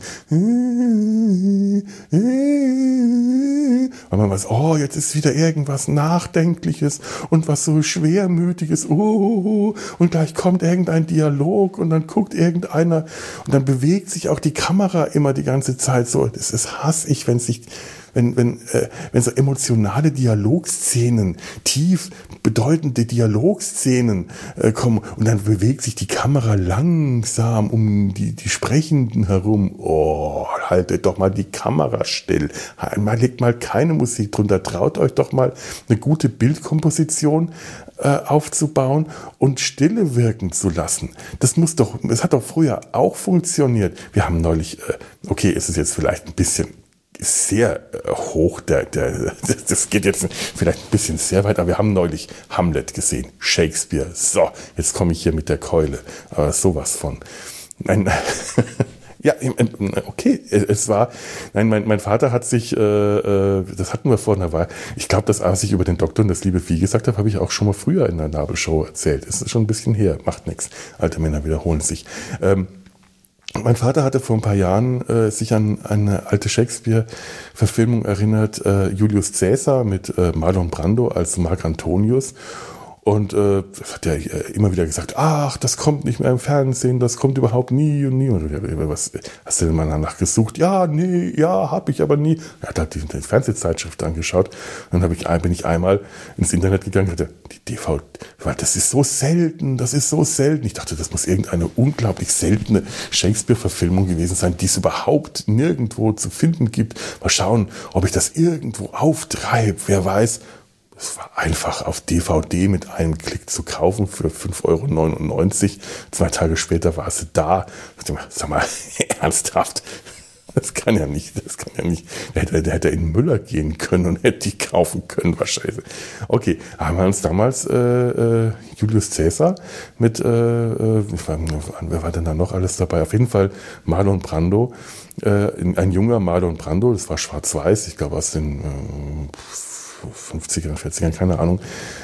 Weil man weiß, oh, jetzt ist wieder irgendwas Nachdenkliches und was so Schwermütiges. Oh, und gleich kommt irgendein Dialog und dann guckt irgendeiner und dann bewegt sich auch die Kamera immer die ganze Zeit so. Das ist hasse ich, wenn sich Wenn, wenn, äh, wenn so emotionale Dialogszenen, tief bedeutende Dialogszenen äh, kommen und dann bewegt sich die Kamera langsam um die, die Sprechenden herum. Oh, haltet doch mal die Kamera still. Mal, legt mal keine Musik drunter. Traut euch doch mal eine gute Bildkomposition äh, aufzubauen und Stille wirken zu lassen. Das muss doch, das hat doch früher auch funktioniert. Wir haben neulich, äh, okay, ist es jetzt vielleicht ein bisschen sehr äh, hoch. Der, der, das geht jetzt vielleicht ein bisschen sehr weit, aber wir haben neulich Hamlet gesehen, Shakespeare. So, jetzt komme ich hier mit der Keule. Aber sowas von. Nein, ja, okay, es war, nein, mein, mein Vater hat sich, äh, das hatten wir vor einer Weile, ich glaube, das, als ich über den Doktor und das liebe Vieh gesagt habe, habe ich auch schon mal früher in der Nabelshow erzählt. Es ist schon ein bisschen her, macht nichts. Alte Männer wiederholen sich. Ähm, Mein Vater hatte vor ein paar Jahren äh, sich an eine alte Shakespeare-Verfilmung erinnert, äh, Julius Caesar mit äh, Marlon Brando als Marc Antonius. Und äh, das hat er äh, immer wieder gesagt, ach, das kommt nicht mehr im Fernsehen, das kommt überhaupt nie und nie. Und was hast du denn mal danach gesucht? Ja, nee, ja, hab ich aber nie. Er hat halt die, die Fernsehzeitschrift angeschaut. Und dann hab ich, bin ich einmal ins Internet gegangen und dachte, die D V D, das ist so selten, das ist so selten. Ich dachte, das muss irgendeine unglaublich seltene Shakespeare-Verfilmung gewesen sein, die es überhaupt nirgendwo zu finden gibt. Mal schauen, ob ich das irgendwo auftreibe, wer weiß. Es war einfach auf D V D mit einem Klick zu kaufen für fünf Euro neunundneunzig. Zwei Tage später war sie da. Sag mal, ernsthaft? Das kann ja nicht, das kann ja nicht. Der hätte, der hätte in Müller gehen können und hätte die kaufen können, wahrscheinlich. Okay, haben wir uns damals äh, äh, Julius Caesar mit, äh, äh, wer war denn da noch alles dabei? Auf jeden Fall Marlon Brando, äh, ein junger Marlon Brando, das war schwarz-weiß, ich glaube aus den äh, fünfzigern, vierzigern, keine Ahnung,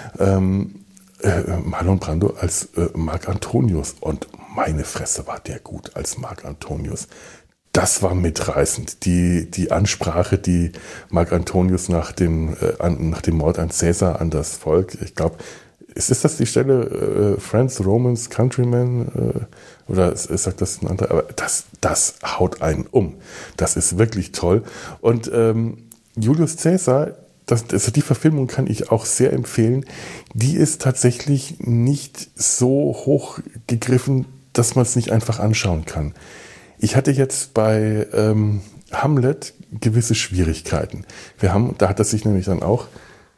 ähm, äh, Marlon Brando als äh, Marc Antonius. Und meine Fresse war der gut als Marc Antonius. Das war mitreißend. Die, die Ansprache, die Marc Antonius nach dem, äh, an, nach dem Mord an Caesar an das Volk, ich glaube, ist, ist das die Stelle, äh, Friends, Romans, Countrymen, äh, oder sagt das ein anderer? Aber das, das haut einen um. Das ist wirklich toll. Und ähm, Julius Caesar, Das, also die Verfilmung kann ich auch sehr empfehlen. Die ist tatsächlich nicht so hoch gegriffen, dass man es nicht einfach anschauen kann. Ich hatte jetzt bei ähm, Hamlet gewisse Schwierigkeiten. Wir haben, da hat er sich nämlich dann auch.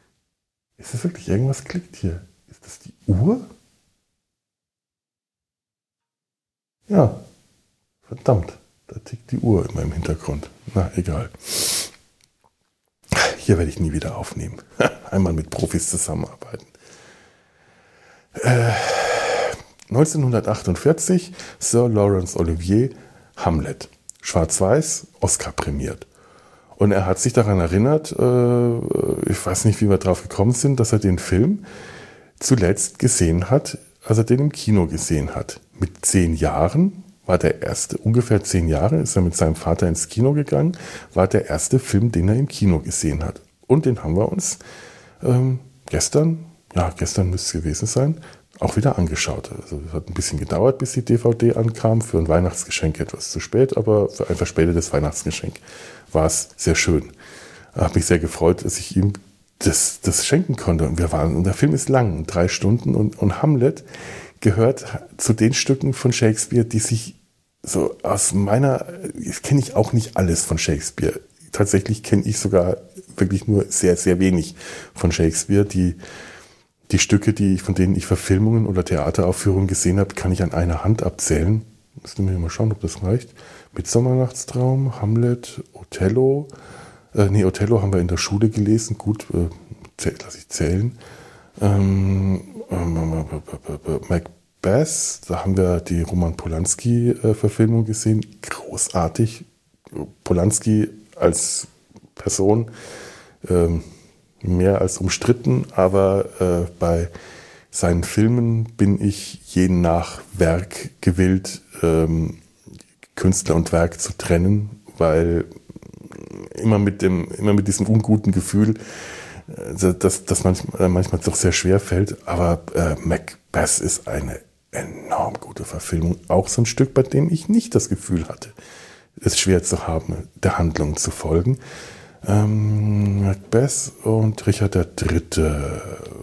Ist das wirklich irgendwas klickt hier? Ist das die Uhr? Ja. Verdammt, da tickt die Uhr in meinem Hintergrund. Na, egal. Hier werde ich nie wieder aufnehmen. Einmal mit Profis zusammenarbeiten. Äh, neunzehnhundertachtundvierzig, Sir Laurence Olivier, Hamlet. Schwarz-Weiß, Oscar prämiert. Und er hat sich daran erinnert, äh, ich weiß nicht, wie wir drauf gekommen sind, dass er den Film zuletzt gesehen hat, als er den im Kino gesehen hat. Mit zehn Jahren war der erste, ungefähr zehn Jahre, ist er mit seinem Vater ins Kino gegangen, war der erste Film, den er im Kino gesehen hat. Und den haben wir uns ähm, gestern, ja, gestern müsste es gewesen sein, auch wieder angeschaut. Also es hat ein bisschen gedauert, bis die D V D ankam, für ein Weihnachtsgeschenk etwas zu spät, aber für ein verspätetes Weihnachtsgeschenk war es sehr schön. Ich habe mich sehr gefreut, dass ich ihm das, das schenken konnte. Und wir waren, und der Film ist lang, drei Stunden, und, und Hamlet gehört zu den Stücken von Shakespeare, die sich so aus meiner, das kenne ich auch nicht alles von Shakespeare. Tatsächlich kenne ich sogar wirklich nur sehr, sehr wenig von Shakespeare. Die, die Stücke, die, von denen ich Verfilmungen oder Theateraufführungen gesehen habe, kann ich an einer Hand abzählen. Müssen wir mal schauen, ob das reicht. Mitternachtstraum, Hamlet, Othello. Äh, nee, Othello haben wir in der Schule gelesen. Gut, äh, zähl, lass ich zählen. Ähm, ähm, Macbeth, da haben wir die Roman Polanski-Verfilmung gesehen. Großartig. Polanski als Person ähm, mehr als umstritten, aber äh, bei seinen Filmen bin ich je nach Werk gewillt, ähm, Künstler und Werk zu trennen, weil immer mit dem, immer mit diesem unguten Gefühl, äh, dass das manchmal, manchmal doch sehr schwer fällt. Aber äh, Macbeth ist eine enorm gute Verfilmung, auch so ein Stück, bei dem ich nicht das Gefühl hatte, es schwer zu haben, der Handlung zu folgen. Ähm, Macbeth und Richard der Dritte.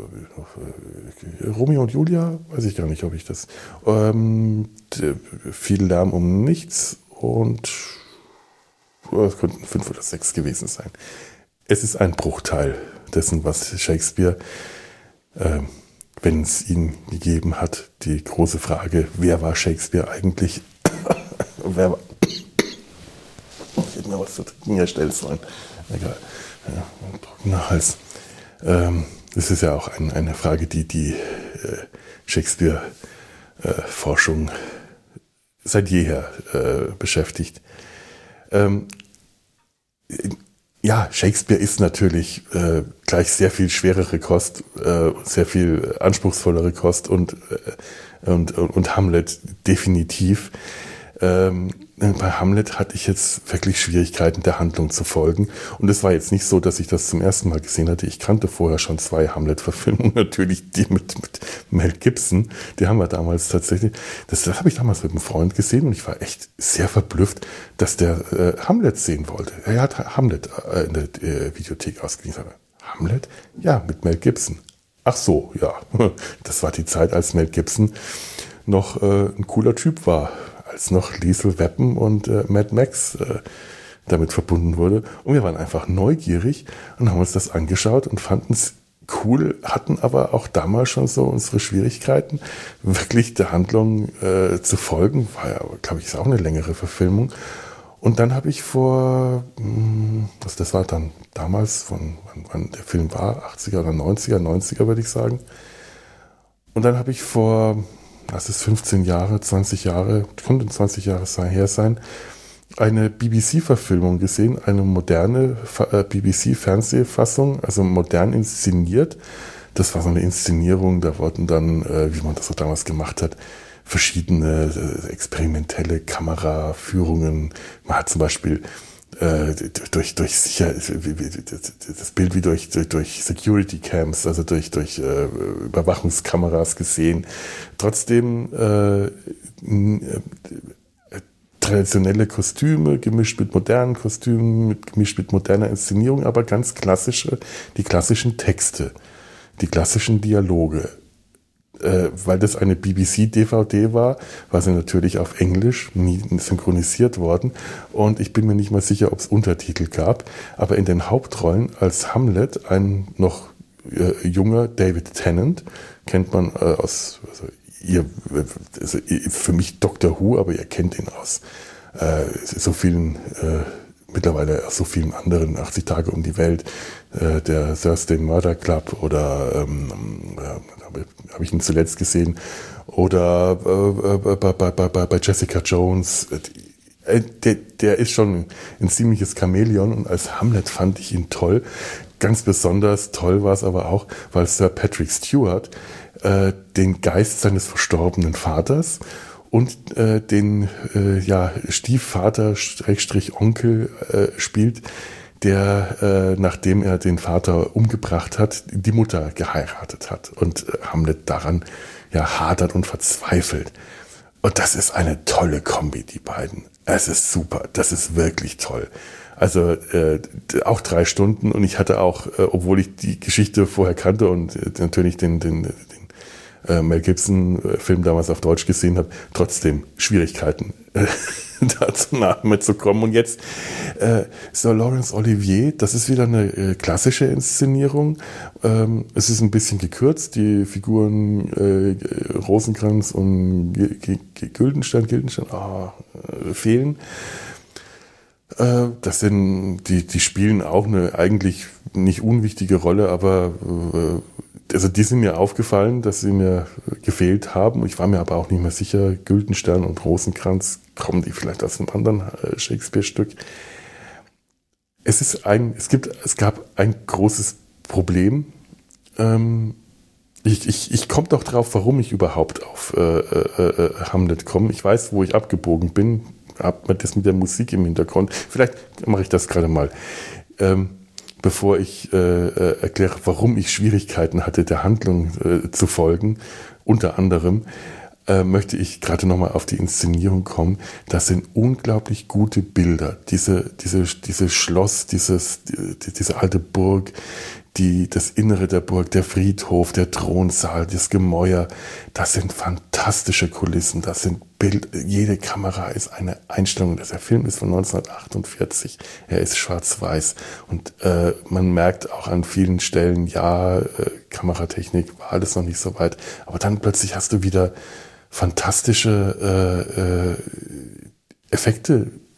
Romeo und Julia, weiß ich gar nicht, ob ich das. Ähm, viel Lärm um nichts und oh, es könnten fünf oder sechs gewesen sein. Es ist ein Bruchteil dessen, was Shakespeare, äh, wenn es ihn gegeben hat, die große Frage, wer war Shakespeare eigentlich? wer war, zu trinken herstellen sollen. Egal. Ja, trockener Hals. Ähm, das ist ja auch ein, eine Frage, die die äh, Shakespeare-Forschung äh, seit jeher äh, beschäftigt. Ähm, ja, Shakespeare ist natürlich äh, gleich sehr viel schwerere Kost, äh, sehr viel anspruchsvollere Kost und, äh, und, und, und Hamlet definitiv. Ähm, bei Hamlet hatte ich jetzt wirklich Schwierigkeiten, der Handlung zu folgen. Und es war jetzt nicht so, dass ich das zum ersten Mal gesehen hatte. Ich kannte vorher schon zwei Hamlet-Verfilmungen, natürlich die mit, mit Mel Gibson. Die haben wir damals tatsächlich, das, das habe ich damals mit einem Freund gesehen und ich war echt sehr verblüfft, dass der äh, Hamlet sehen wollte. Er hat Hamlet äh, in der äh, Videothek ausgeliehen. Hamlet? Ja, mit Mel Gibson. Ach so, ja. Das war die Zeit, als Mel Gibson noch äh, ein cooler Typ war, als noch Lethal Weapon und äh, Mad Max äh, damit verbunden wurde. Und wir waren einfach neugierig und haben uns das angeschaut und fanden es cool, hatten aber auch damals schon so unsere Schwierigkeiten, wirklich der Handlung äh, zu folgen. War ja, glaube ich, ist auch eine längere Verfilmung. Und dann habe ich vor, mh, also das war dann damals, von wann, wann der Film war, achtziger oder neunziger, neunziger würde ich sagen. Und dann habe ich vor, das ist fünfzehn Jahre, zwanzig Jahre, könnte zwanzig Jahre her sein, eine B B C-Verfilmung gesehen, eine moderne B B C-Fernsehfassung, also modern inszeniert. Das war so eine Inszenierung, da wurden dann, wie man das so damals gemacht hat, verschiedene experimentelle Kameraführungen. Man hat zum Beispiel äh, durch, durch sicher, das Bild wie durch, durch, durch Security Cams, also durch, durch äh, Überwachungskameras gesehen. Trotzdem äh, äh, traditionelle Kostüme gemischt mit modernen Kostümen, mit, gemischt mit moderner Inszenierung, aber ganz klassische, die klassischen Texte, die klassischen Dialoge. Äh, weil das eine B B C-D V D war, war sie natürlich auf Englisch, nie synchronisiert worden. Und ich bin mir nicht mal sicher, ob es Untertitel gab. Aber in den Hauptrollen als Hamlet ein noch äh, junger David Tennant, kennt man äh, aus, also ihr, also für mich Doctor Who, aber ihr kennt ihn aus äh, so vielen, äh, mittlerweile aus so vielen anderen, achtzig Tage um die Welt, äh, der Thursday Murder Club oder ähm, äh, habe ich ihn zuletzt gesehen, oder äh, bei, bei, bei, bei Jessica Jones. Äh, der, der ist schon ein ziemliches Chamäleon und als Hamlet fand ich ihn toll. Ganz besonders toll war es aber auch, weil Sir Patrick Stewart äh, den Geist seines verstorbenen Vaters und äh, den äh, ja, Stiefvater, Schrägstrich Onkel äh, spielt, der, äh, nachdem er den Vater umgebracht hat, die Mutter geheiratet hat und äh, Hamlet daran ja hadert und verzweifelt. Und das ist eine tolle Kombi, die beiden. Es ist super, das ist wirklich toll. Also äh, auch drei Stunden und ich hatte auch, äh, obwohl ich die Geschichte vorher kannte und äh, natürlich den, den, den äh, Mel Gibson-Film damals auf Deutsch gesehen habe, trotzdem Schwierigkeiten, äh, da zu Namen zu kommen. Und jetzt äh, Sir Laurence Olivier, das ist wieder eine äh, klassische Inszenierung. Ähm, es ist ein bisschen gekürzt, die Figuren äh, Rosenkranz und G- G- G- Guildenstern, Guildenstern oh, äh, fehlen. Äh, das sind, die, die spielen auch eine eigentlich nicht unwichtige Rolle, aber äh, also die sind mir aufgefallen, dass sie mir gefehlt haben. Ich war mir aber auch nicht mehr sicher, Guildenstern und Rosenkranz, kommen die vielleicht aus einem anderen Shakespeare-Stück? Es ist ein, es gibt, es gab ein großes Problem. Ähm, ich, ich, ich komme doch drauf, warum ich überhaupt auf äh, äh, Hamlet komme. Ich weiß, wo ich abgebogen bin. Hab mir das mit der Musik im Hintergrund. Vielleicht mache ich das gerade mal. Ähm, bevor ich äh, erkläre, warum ich Schwierigkeiten hatte, der Handlung äh, zu folgen, unter anderem, äh, möchte ich gerade nochmal auf die Inszenierung kommen. Das sind unglaublich gute Bilder. Diese, diese, dieses Schloss, dieses, die, diese alte Burg, die, das Innere der Burg, der Friedhof, der Thronsaal, das Gemäuer, das sind fantastische Kulissen, das sind Bild, jede Kamera ist eine Einstellung. Der Film ist von neunzehnhundertachtundvierzig, er ist schwarz-weiß und äh, man merkt auch an vielen Stellen, ja, äh, Kameratechnik war alles noch nicht so weit, aber dann plötzlich hast du wieder fantastische äh, äh, Effekte,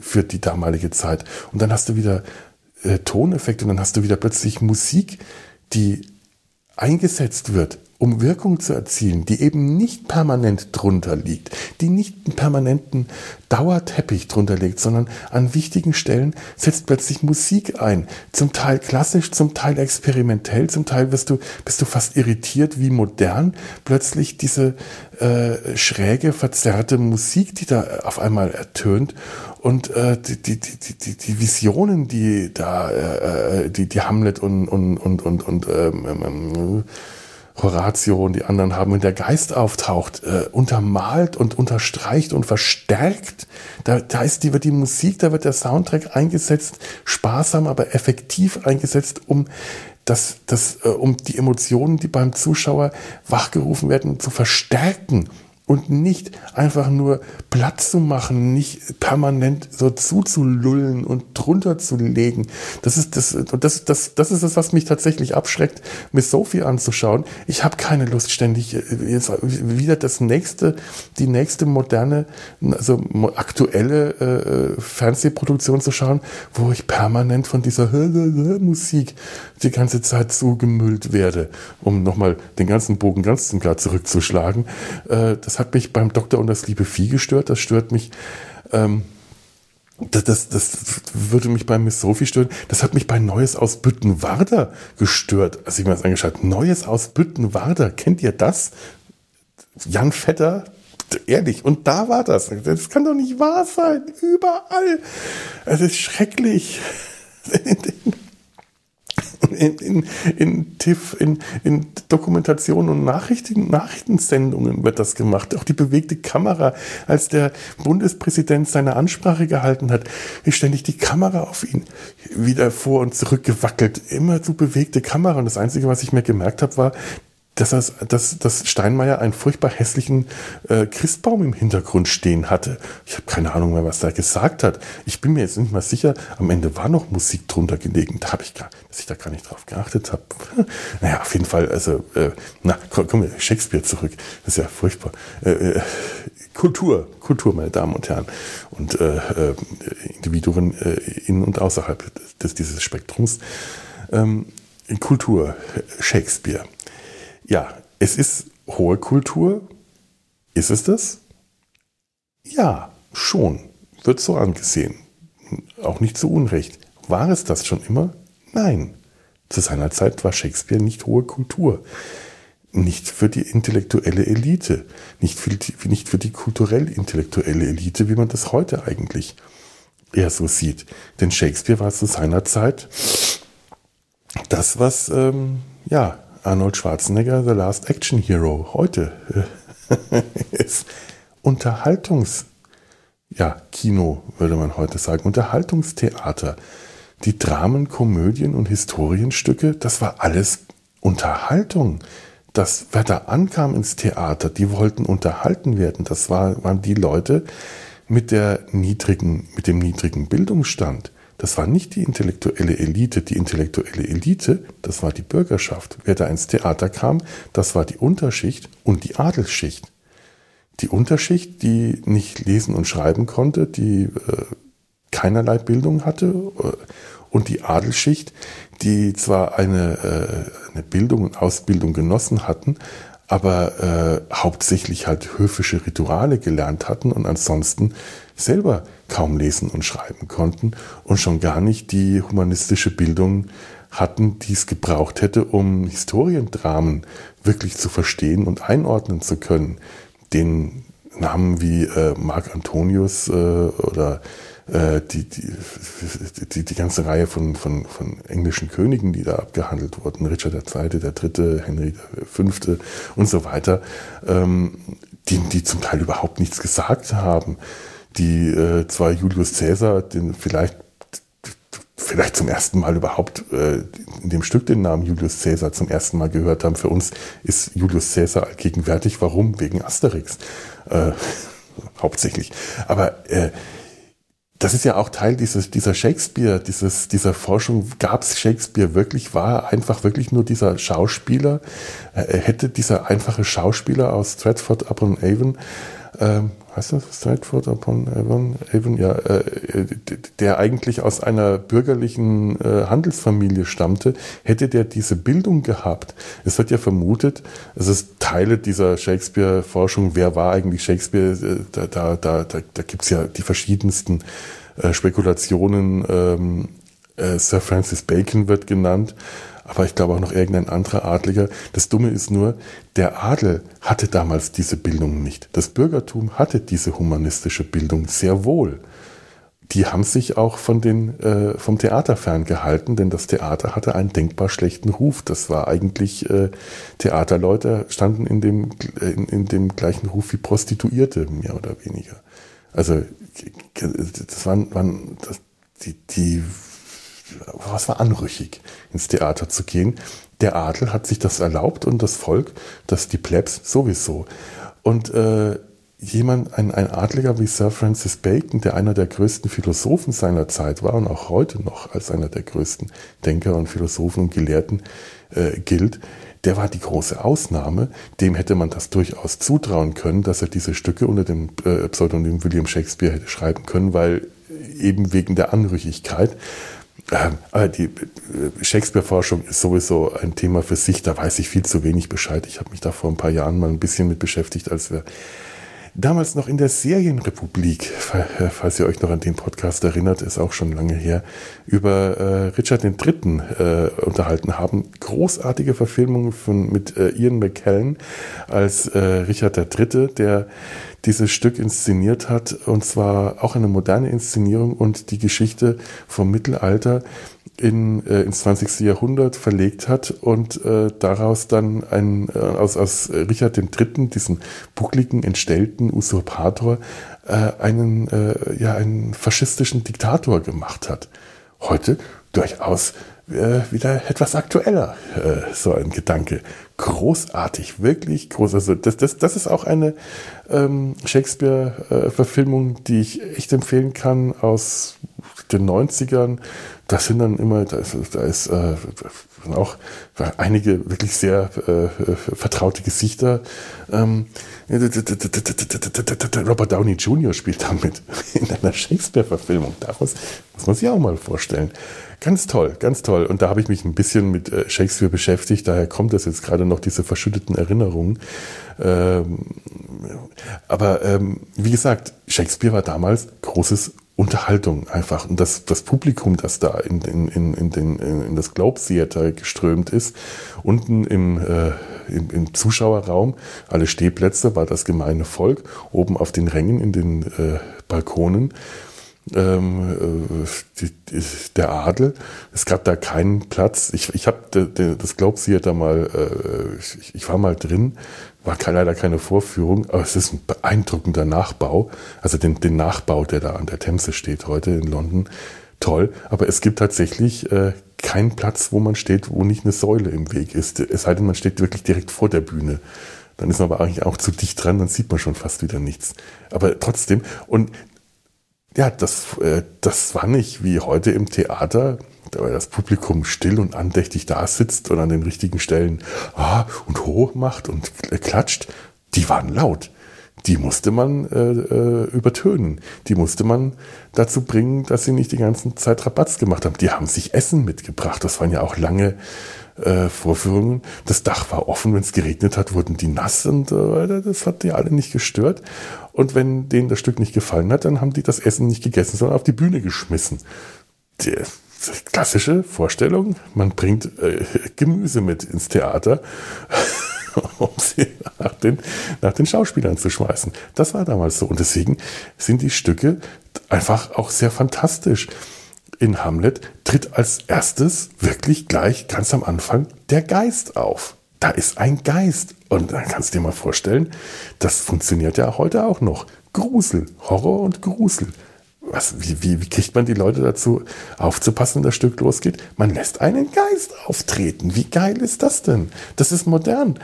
für die damalige Zeit. Und dann hast du wieder äh, Toneffekte und dann hast du wieder plötzlich Musik, die eingesetzt wird, um Wirkung zu erzielen, die eben nicht permanent drunter liegt, die nicht einen permanenten Dauerteppich drunter legt, sondern an wichtigen Stellen setzt plötzlich Musik ein. Zum Teil klassisch, zum Teil experimentell, zum Teil wirst du, bist du fast irritiert, wie modern plötzlich diese äh, schräge, verzerrte Musik, die da auf einmal ertönt und äh, die, die, die, die, die Visionen, die da, äh, die, die Hamlet und, und, und, und, und ähm, ähm, Horatio und die anderen haben, wenn der Geist auftaucht, äh, untermalt und unterstreicht und verstärkt. Da, da ist die, wird die Musik, da wird der Soundtrack eingesetzt, sparsam, aber effektiv eingesetzt, um das, das, äh, um die Emotionen, die beim Zuschauer wachgerufen werden, zu verstärken. Und nicht einfach nur platt zu machen, nicht permanent so zuzulullen und drunter zu legen. Das ist das, und das, das, das ist das, was mich tatsächlich abschreckt, Miss Sophie anzuschauen. Ich habe keine Lust, ständig jetzt wieder das nächste, die nächste moderne, also aktuelle äh, Fernsehproduktion zu schauen, wo ich permanent von dieser Musik die ganze Zeit zugemüllt werde, um nochmal den ganzen Bogen ganz und klar zurückzuschlagen. Äh, das hat mich beim Doktor und das liebe Vieh gestört, das stört mich, ähm, das, das, das würde mich bei Miss Sophie stören, das hat mich bei Neues aus Büttenwarder gestört, als ich mir das angeschaut habe. Neues aus Büttenwarder, kennt ihr das? Jan Vetter, ehrlich, und da war das. Das kann doch nicht wahr sein, überall. Es ist schrecklich. In, in, in, TIFF, in, in Dokumentationen und Nachrichten, Nachrichtensendungen wird das gemacht. Auch die bewegte Kamera, als der Bundespräsident seine Ansprache gehalten hat, ist ständig die Kamera auf ihn wieder vor und zurück gewackelt. Immer so bewegte Kamera. Und das Einzige, was ich mir gemerkt habe, war, dass, das, dass, dass Steinmeier einen furchtbar hässlichen äh, Christbaum im Hintergrund stehen hatte. Ich habe keine Ahnung mehr, was er gesagt hat. Ich bin mir jetzt nicht mal sicher, am Ende war noch Musik drunter gelegen. Da habe ich gar, dass ich da gar nicht drauf geachtet habe. Naja, auf jeden Fall, also, äh, na, komm, komm, Shakespeare zurück. Das ist ja furchtbar. Äh, äh, Kultur, Kultur, meine Damen und Herren. Und äh, äh, Individuen äh, in und außerhalb des, dieses Spektrums. Ähm, Kultur, Shakespeare. Ja, es ist hohe Kultur. Ist es das? Ja, schon. Wird so angesehen. Auch nicht zu Unrecht. War es das schon immer? Nein. Zu seiner Zeit war Shakespeare nicht hohe Kultur. Nicht für die intellektuelle Elite. Nicht für die, nicht für die kulturell-intellektuelle Elite, wie man das heute eigentlich eher so sieht. Denn Shakespeare war zu seiner Zeit das, was, ähm, ja, Arnold Schwarzenegger, The Last Action Hero, heute ist Unterhaltungs, ja, Kino, würde man heute sagen, Unterhaltungstheater. Die Dramen, Komödien und Historienstücke, das war alles Unterhaltung. Das, wer da ankam ins Theater, die wollten unterhalten werden. Das war, waren die Leute mit der niedrigen, mit dem niedrigen Bildungsstand. Das war nicht die intellektuelle Elite. Die intellektuelle Elite, das war die Bürgerschaft. Wer da ins Theater kam, das war die Unterschicht und die Adelsschicht. Die Unterschicht, die nicht lesen und schreiben konnte, die äh, keinerlei Bildung hatte, äh, und die Adelsschicht, die zwar eine, äh, eine Bildung und Ausbildung genossen hatten, aber äh, hauptsächlich halt höfische Rituale gelernt hatten und ansonsten selber kaum lesen und schreiben konnten und schon gar nicht die humanistische Bildung hatten, die es gebraucht hätte, um Historiendramen wirklich zu verstehen und einordnen zu können. Den Namen wie äh, Marc Antonius äh, oder äh, die, die, die, die ganze Reihe von, von, von englischen Königen, die da abgehandelt wurden, Richard der Zweite, der Dritte, Henry der Fünfte und so weiter, ähm, die, die zum Teil überhaupt nichts gesagt haben, die äh, zwar Julius Caesar, den vielleicht vielleicht zum ersten Mal überhaupt äh, in dem Stück den Namen Julius Caesar zum ersten Mal gehört haben. Für uns ist Julius Caesar allgegenwärtig. Warum? Wegen Asterix. Äh, hauptsächlich. Aber äh, das ist ja auch Teil dieses, dieser Shakespeare, dieses, dieser Forschung. Gab es Shakespeare wirklich? War er einfach wirklich nur dieser Schauspieler? Äh, hätte dieser einfache Schauspieler aus Stratford-upon-Avon, äh, heißt das Stratford upon Avon? Avon ja, äh, der eigentlich aus einer bürgerlichen äh, Handelsfamilie stammte, hätte der diese Bildung gehabt. Es wird ja vermutet, es ist Teile dieser Shakespeare-Forschung, wer war eigentlich Shakespeare, äh, da, da, da, da, da gibt es ja die verschiedensten äh, Spekulationen. Ähm, äh, Sir Francis Bacon wird genannt, aber ich glaube auch noch irgendein anderer Adliger. Das Dumme ist nur, der Adel hatte damals diese Bildung nicht. Das Bürgertum hatte diese humanistische Bildung sehr wohl. Die haben sich auch von den, äh, vom Theater ferngehalten, denn das Theater hatte einen denkbar schlechten Ruf. Das war eigentlich, äh, Theaterleute standen in dem, in, in dem gleichen Ruf wie Prostituierte, mehr oder weniger. Also das waren, waren das, die, die was war anrüchig, ins Theater zu gehen. Der Adel hat sich das erlaubt und das Volk, das die Plebs sowieso. Und äh, jemand, ein, ein Adliger wie Sir Francis Bacon, der einer der größten Philosophen seiner Zeit war und auch heute noch als einer der größten Denker und Philosophen und Gelehrten äh, gilt, der war die große Ausnahme. Dem hätte man das durchaus zutrauen können, dass er diese Stücke unter dem äh, Pseudonym William Shakespeare hätte schreiben können, weil eben wegen der Anrüchigkeit. Aber die Shakespeare-Forschung ist sowieso ein Thema für sich, da weiß ich viel zu wenig Bescheid. Ich habe mich da vor ein paar Jahren mal ein bisschen mit beschäftigt, als wir damals noch in der Serienrepublik, falls ihr euch noch an den Podcast erinnert, ist auch schon lange her, über äh, Richard den Dritten äh, unterhalten haben. Großartige Verfilmung von, mit äh, Ian McKellen als äh, Richard der Dritte, der dieses Stück inszeniert hat, und zwar auch eine moderne Inszenierung und die Geschichte vom Mittelalter in, äh, ins zwanzigste Jahrhundert verlegt hat und äh, daraus dann ein, äh, aus, aus Richard dem Dritten, diesen buckligen, entstellten Usurpator, äh, einen, äh, ja, einen faschistischen Diktator gemacht hat. Heute durchaus äh, wieder etwas aktueller, äh, so ein Gedanke. Großartig, wirklich groß. Also das, das, das ist auch eine ähm, Shakespeare-Verfilmung, die ich echt empfehlen kann aus den neunzigern. Das sind dann immer, da ist, da ist äh, auch einige wirklich sehr äh, vertraute Gesichter. Ähm, Robert Downey Junior spielt damit in einer Shakespeare-Verfilmung. Daraus muss man sich auch mal vorstellen. Ganz toll, ganz toll. Und da habe ich mich ein bisschen mit äh, Shakespeare beschäftigt. Daher kommt das jetzt gerade noch, diese verschütteten Erinnerungen. Ähm, aber ähm, wie gesagt, Shakespeare war damals großes Unterhaltung einfach. Und das, das Publikum, das da in, in, in, in, den, in das Globe Theater geströmt ist, unten im, äh, im, im Zuschauerraum, alle Stehplätze, war das gemeine Volk, oben auf den Rängen in den äh, Balkonen. Ähm, die, die, der Adel. Es gab da keinen Platz. Ich, ich habe das Globe Theater mal, äh, ich, ich war mal drin, war leider keine Vorführung, aber es ist ein beeindruckender Nachbau. Also den, den Nachbau, der da an der Themse steht heute in London, toll. Aber es gibt tatsächlich äh, keinen Platz, wo man steht, wo nicht eine Säule im Weg ist. Es sei denn, man steht wirklich direkt vor der Bühne. Dann ist man aber eigentlich auch zu dicht dran, dann sieht man schon fast wieder nichts. Aber trotzdem, und ja, das, äh, das war nicht wie heute im Theater, da das Publikum still und andächtig da sitzt und an den richtigen Stellen ah, und hoch macht und klatscht. Die waren laut. Die musste man äh, übertönen. Die musste man dazu bringen, dass sie nicht die ganze Zeit Rabatz gemacht haben. Die haben sich Essen mitgebracht. Das waren ja auch lange äh, Vorführungen. Das Dach war offen, wenn es geregnet hat, wurden die nass und äh, das hat die alle nicht gestört. Und wenn denen das Stück nicht gefallen hat, dann haben die das Essen nicht gegessen, sondern auf die Bühne geschmissen. Die klassische Vorstellung, man bringt äh, Gemüse mit ins Theater, um sie nach den, nach den Schauspielern zu schmeißen. Das war damals so. Und deswegen sind die Stücke einfach auch sehr fantastisch. In Hamlet tritt als erstes wirklich gleich ganz am Anfang der Geist auf. Da ist ein Geist. Und dann kannst du dir mal vorstellen, das funktioniert ja heute auch noch. Grusel, Horror und Grusel. Was, wie, wie, wie kriegt man die Leute dazu aufzupassen, wenn das Stück losgeht? Man lässt einen Geist auftreten. Wie geil ist das denn? Das ist modern.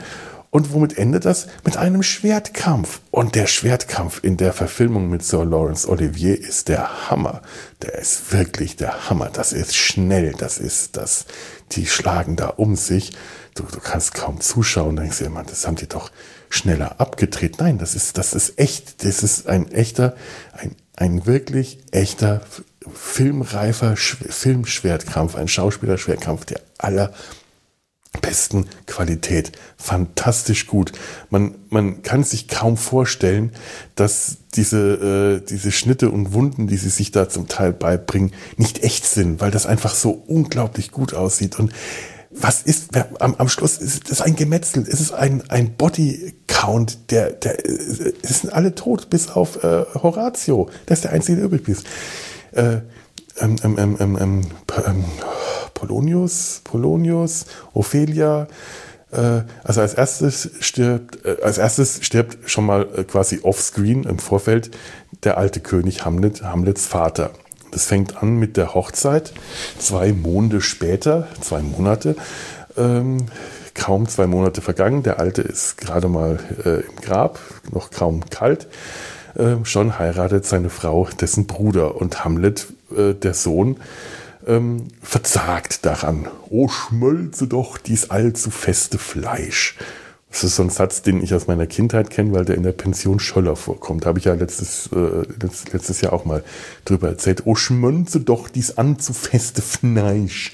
Und womit endet das? Mit einem Schwertkampf. Und der Schwertkampf in der Verfilmung mit Sir Laurence Olivier ist der Hammer. Der ist wirklich der Hammer. Das ist schnell, das ist das. Die schlagen da um sich. Du, du kannst kaum zuschauen. Da denkst du immer, das haben die doch schneller abgedreht. Nein, das ist, das ist echt. Das ist ein echter, ein, ein wirklich echter filmreifer Sch- Filmschwertkampf, ein Schauspielerschwertkampf der aller besten Qualität. Fantastisch gut. Man, man kann sich kaum vorstellen, dass diese, äh, diese Schnitte und Wunden, die sie sich da zum Teil beibringen, nicht echt sind, weil das einfach so unglaublich gut aussieht. Und was ist, am, am Schluss ist es ein Gemetzel, es ist ein, ein Bodycount, der, der, es sind alle tot, bis auf äh, Horatio. Das ist der einzige, der übrig ist. Äh, ähm, ähm, ähm, ähm, ähm, Polonius, Polonius, Ophelia, äh, also als erstes stirbt, äh, als erstes stirbt schon mal äh, quasi offscreen im Vorfeld der alte König Hamlet, Hamlets Vater. Das fängt an mit der Hochzeit, zwei Monde später, zwei Monate, ähm, kaum zwei Monate vergangen, der Alte ist gerade mal äh, im Grab, noch kaum kalt, äh, schon heiratet seine Frau dessen Bruder und Hamlet, äh, der Sohn, ähm, verzagt daran. Oh, schmölze doch dies allzu feste Fleisch. Das ist so ein Satz, den ich aus meiner Kindheit kenne, weil der in der Pension Schöller vorkommt. Da habe ich ja letztes, äh, letztes, letztes Jahr auch mal drüber erzählt. Oh, schmölze doch dies allzu feste Fleisch.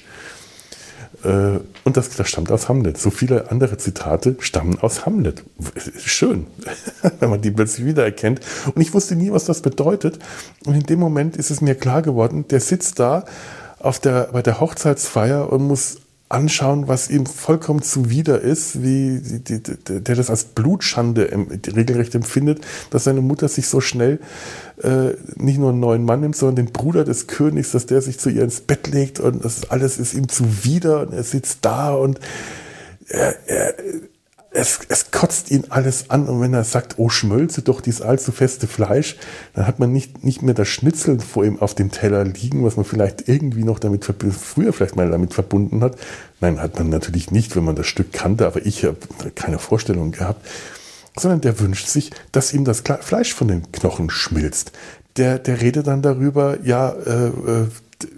Äh, und das, das stammt aus Hamlet. So viele andere Zitate stammen aus Hamlet. Schön, wenn man die plötzlich wiedererkennt. Und ich wusste nie, was das bedeutet. Und in dem Moment ist es mir klar geworden, der sitzt da auf der, bei der Hochzeitsfeier und muss anschauen, was ihm vollkommen zuwider ist, wie die, die, der das als Blutschande regelrecht empfindet, dass seine Mutter sich so schnell äh, nicht nur einen neuen Mann nimmt, sondern den Bruder des Königs, dass der sich zu ihr ins Bett legt und das alles ist ihm zuwider und er sitzt da und er, er, es, es kotzt ihn alles an und wenn er sagt, oh, schmölze doch dies allzu feste Fleisch, dann hat man nicht, nicht mehr das Schnitzel vor ihm auf dem Teller liegen, was man vielleicht irgendwie noch damit, früher vielleicht mal damit verbunden hat. Nein, hat man natürlich nicht, wenn man das Stück kannte, aber ich habe keine Vorstellung gehabt, sondern der wünscht sich, dass ihm das Fleisch von den Knochen schmilzt. Der, der redet dann darüber, ja, äh, äh,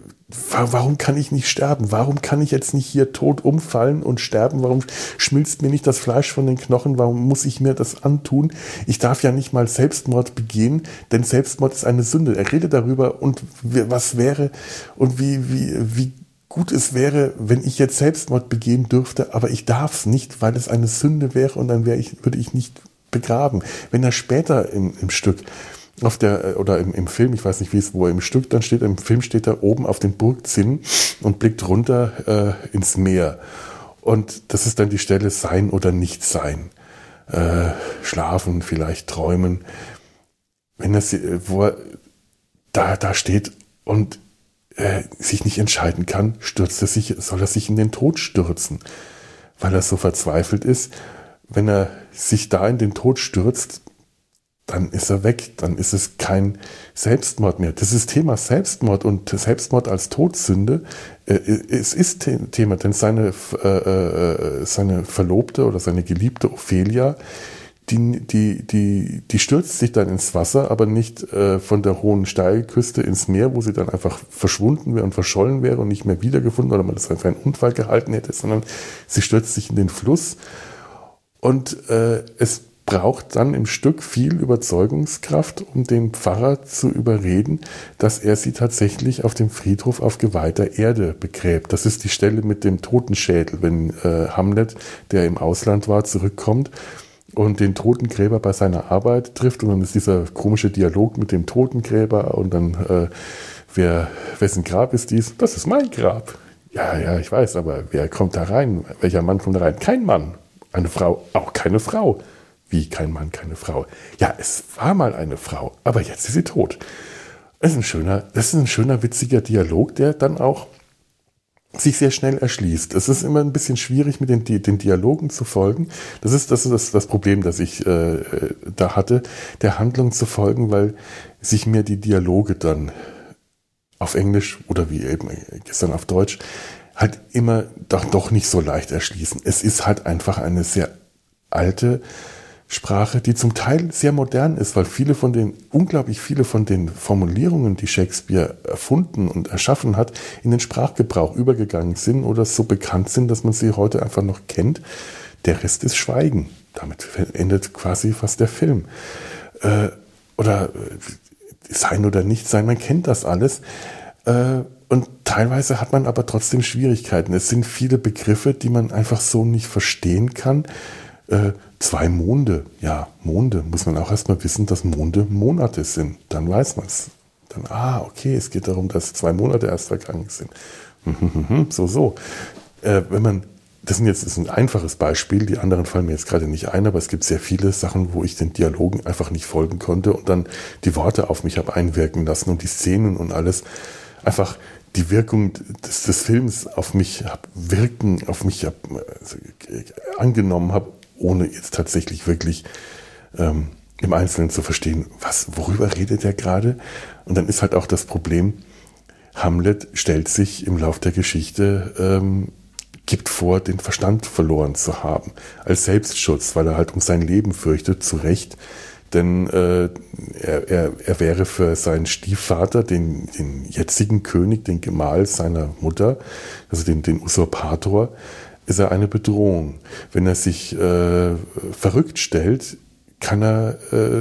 warum kann ich nicht sterben? Warum kann ich jetzt nicht hier tot umfallen und sterben? Warum schmilzt mir nicht das Fleisch von den Knochen? Warum muss ich mir das antun? Ich darf ja nicht mal Selbstmord begehen, denn Selbstmord ist eine Sünde. Er redet darüber und was wäre und wie, wie, wie gut es wäre, wenn ich jetzt Selbstmord begehen dürfte, aber ich darf es nicht, weil es eine Sünde wäre und dann wäre ich, würde ich nicht begraben. Wenn er später im, im Stück auf der, oder im, im Film, ich weiß nicht, wie es, wo er im Stück dann steht, im Film steht er oben auf den Burgzinnen und blickt runter äh, ins Meer. Und das ist dann die Stelle Sein oder Nicht-Sein. Äh, schlafen, vielleicht träumen. Wenn er, wo er da, da steht und äh, sich nicht entscheiden kann, stürzt er sich, soll er sich in den Tod stürzen, weil er so verzweifelt ist. Wenn er sich da in den Tod stürzt, dann ist er weg, dann ist es kein Selbstmord mehr. Das ist Thema Selbstmord und Selbstmord als Todsünde. Äh, es ist The- Thema, denn seine, äh, äh, seine Verlobte oder seine Geliebte Ophelia, die, die, die, die stürzt sich dann ins Wasser, aber nicht äh, von der hohen Steilküste ins Meer, wo sie dann einfach verschwunden wäre und verschollen wäre und nicht mehr wiedergefunden oder man das für einen Unfall gehalten hätte, sondern sie stürzt sich in den Fluss und äh, es braucht dann im Stück viel Überzeugungskraft, um den Pfarrer zu überreden, dass er sie tatsächlich auf dem Friedhof auf geweihter Erde begräbt. Das ist die Stelle mit dem Totenschädel, wenn äh, Hamlet, der im Ausland war, zurückkommt und den Totengräber bei seiner Arbeit trifft und dann ist dieser komische Dialog mit dem Totengräber und dann, äh, wer, wessen Grab ist dies? Das ist mein Grab. Ja, ja, ich weiß, aber wer kommt da rein? Welcher Mann kommt da rein? Kein Mann. Eine Frau? Auch keine Frau. Wie, kein Mann, keine Frau? Ja, es war mal eine Frau, aber jetzt ist sie tot. Das ist ein schöner, das ist ein schöner, witziger Dialog, der dann auch sich sehr schnell erschließt. Es ist immer ein bisschen schwierig, mit den, den Dialogen zu folgen. Das ist das, ist das, das Problem, das ich äh, da hatte, der Handlung zu folgen, weil sich mir die Dialoge dann auf Englisch oder wie eben gestern auf Deutsch halt immer doch, doch nicht so leicht erschließen. Es ist halt einfach eine sehr alte Sprache, die zum Teil sehr modern ist, weil viele von den, unglaublich viele von den Formulierungen, die Shakespeare erfunden und erschaffen hat, in den Sprachgebrauch übergegangen sind oder so bekannt sind, dass man sie heute einfach noch kennt. Der Rest ist Schweigen. Damit endet quasi fast der Film. Äh, oder sein oder nicht sein, man kennt das alles. Äh, und teilweise hat man aber trotzdem Schwierigkeiten. Es sind viele Begriffe, die man einfach so nicht verstehen kann. Äh, zwei Monde, ja, Monde, muss man auch erstmal wissen, dass Monde Monate sind. Dann weiß man es. Dann, ah, okay, es geht darum, dass zwei Monate erst vergangen sind. so, so. Äh, wenn man, das, sind jetzt, das ist ein einfaches Beispiel, die anderen fallen mir jetzt gerade nicht ein, aber es gibt sehr viele Sachen, wo ich den Dialogen einfach nicht folgen konnte und dann die Worte auf mich habe einwirken lassen und die Szenen und alles. Einfach die Wirkung des, des Films auf mich hab wirken, auf mich hab, also, angenommen habe, ohne jetzt tatsächlich wirklich ähm, im Einzelnen zu verstehen, was, worüber redet er gerade. Und dann ist halt auch das Problem, Hamlet stellt sich im Lauf der Geschichte, ähm, gibt vor, den Verstand verloren zu haben, als Selbstschutz, weil er halt um sein Leben fürchtet, zu Recht. Denn äh, er, er, er wäre für seinen Stiefvater, den, den jetzigen König, den Gemahl seiner Mutter, also den, den Usurpator, ist er eine Bedrohung. Wenn er sich äh, verrückt stellt, kann er, äh,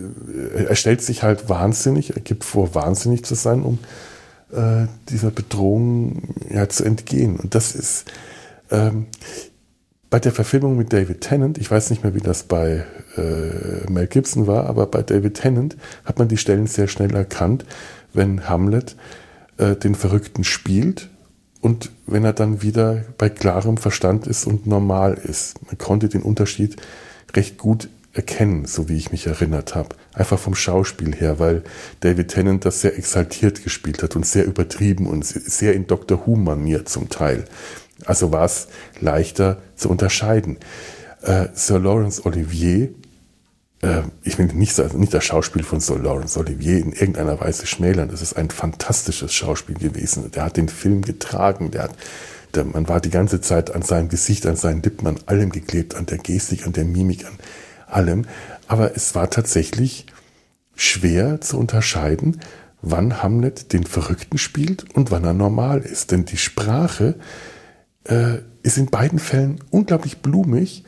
er stellt sich halt wahnsinnig, er gibt vor, wahnsinnig zu sein, um äh, dieser Bedrohung ja, zu entgehen. Und das ist ähm, bei der Verfilmung mit David Tennant, ich weiß nicht mehr, wie das bei äh, Mel Gibson war, aber bei David Tennant hat man die Stellen sehr schnell erkannt, wenn Hamlet äh, den Verrückten spielt, und wenn er dann wieder bei klarem Verstand ist und normal ist. Man konnte den Unterschied recht gut erkennen, so wie ich mich erinnert habe. Einfach vom Schauspiel her, weil David Tennant das sehr exaltiert gespielt hat und sehr übertrieben und sehr in Doctor Who-Manier zum Teil. Also war es leichter zu unterscheiden. Äh, Sir Laurence Olivier, äh, ich will nicht, also nicht das Schauspiel von Sir Laurence Olivier in irgendeiner Weise schmälern, das ist ein fantastisches Schauspiel gewesen. Der hat den Film getragen, der hat, der, man war die ganze Zeit an seinem Gesicht, an seinen Lippen, an allem geklebt, an der Gestik, an der Mimik, an allem. Aber es war tatsächlich schwer zu unterscheiden, wann Hamlet den Verrückten spielt und wann er normal ist. Denn die Sprache äh, ist in beiden Fällen unglaublich blumig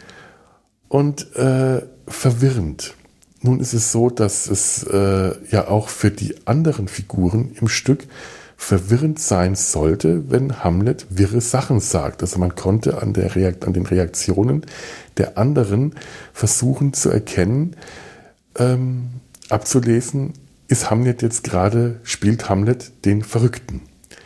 und äh, verwirrend. Nun ist es so, dass es äh, ja auch für die anderen Figuren im Stück verwirrend sein sollte, wenn Hamlet wirre Sachen sagt. Also man konnte an, der Reakt- an den Reaktionen der anderen versuchen zu erkennen, ähm, abzulesen, ist Hamlet jetzt gerade, spielt Hamlet den Verrückten.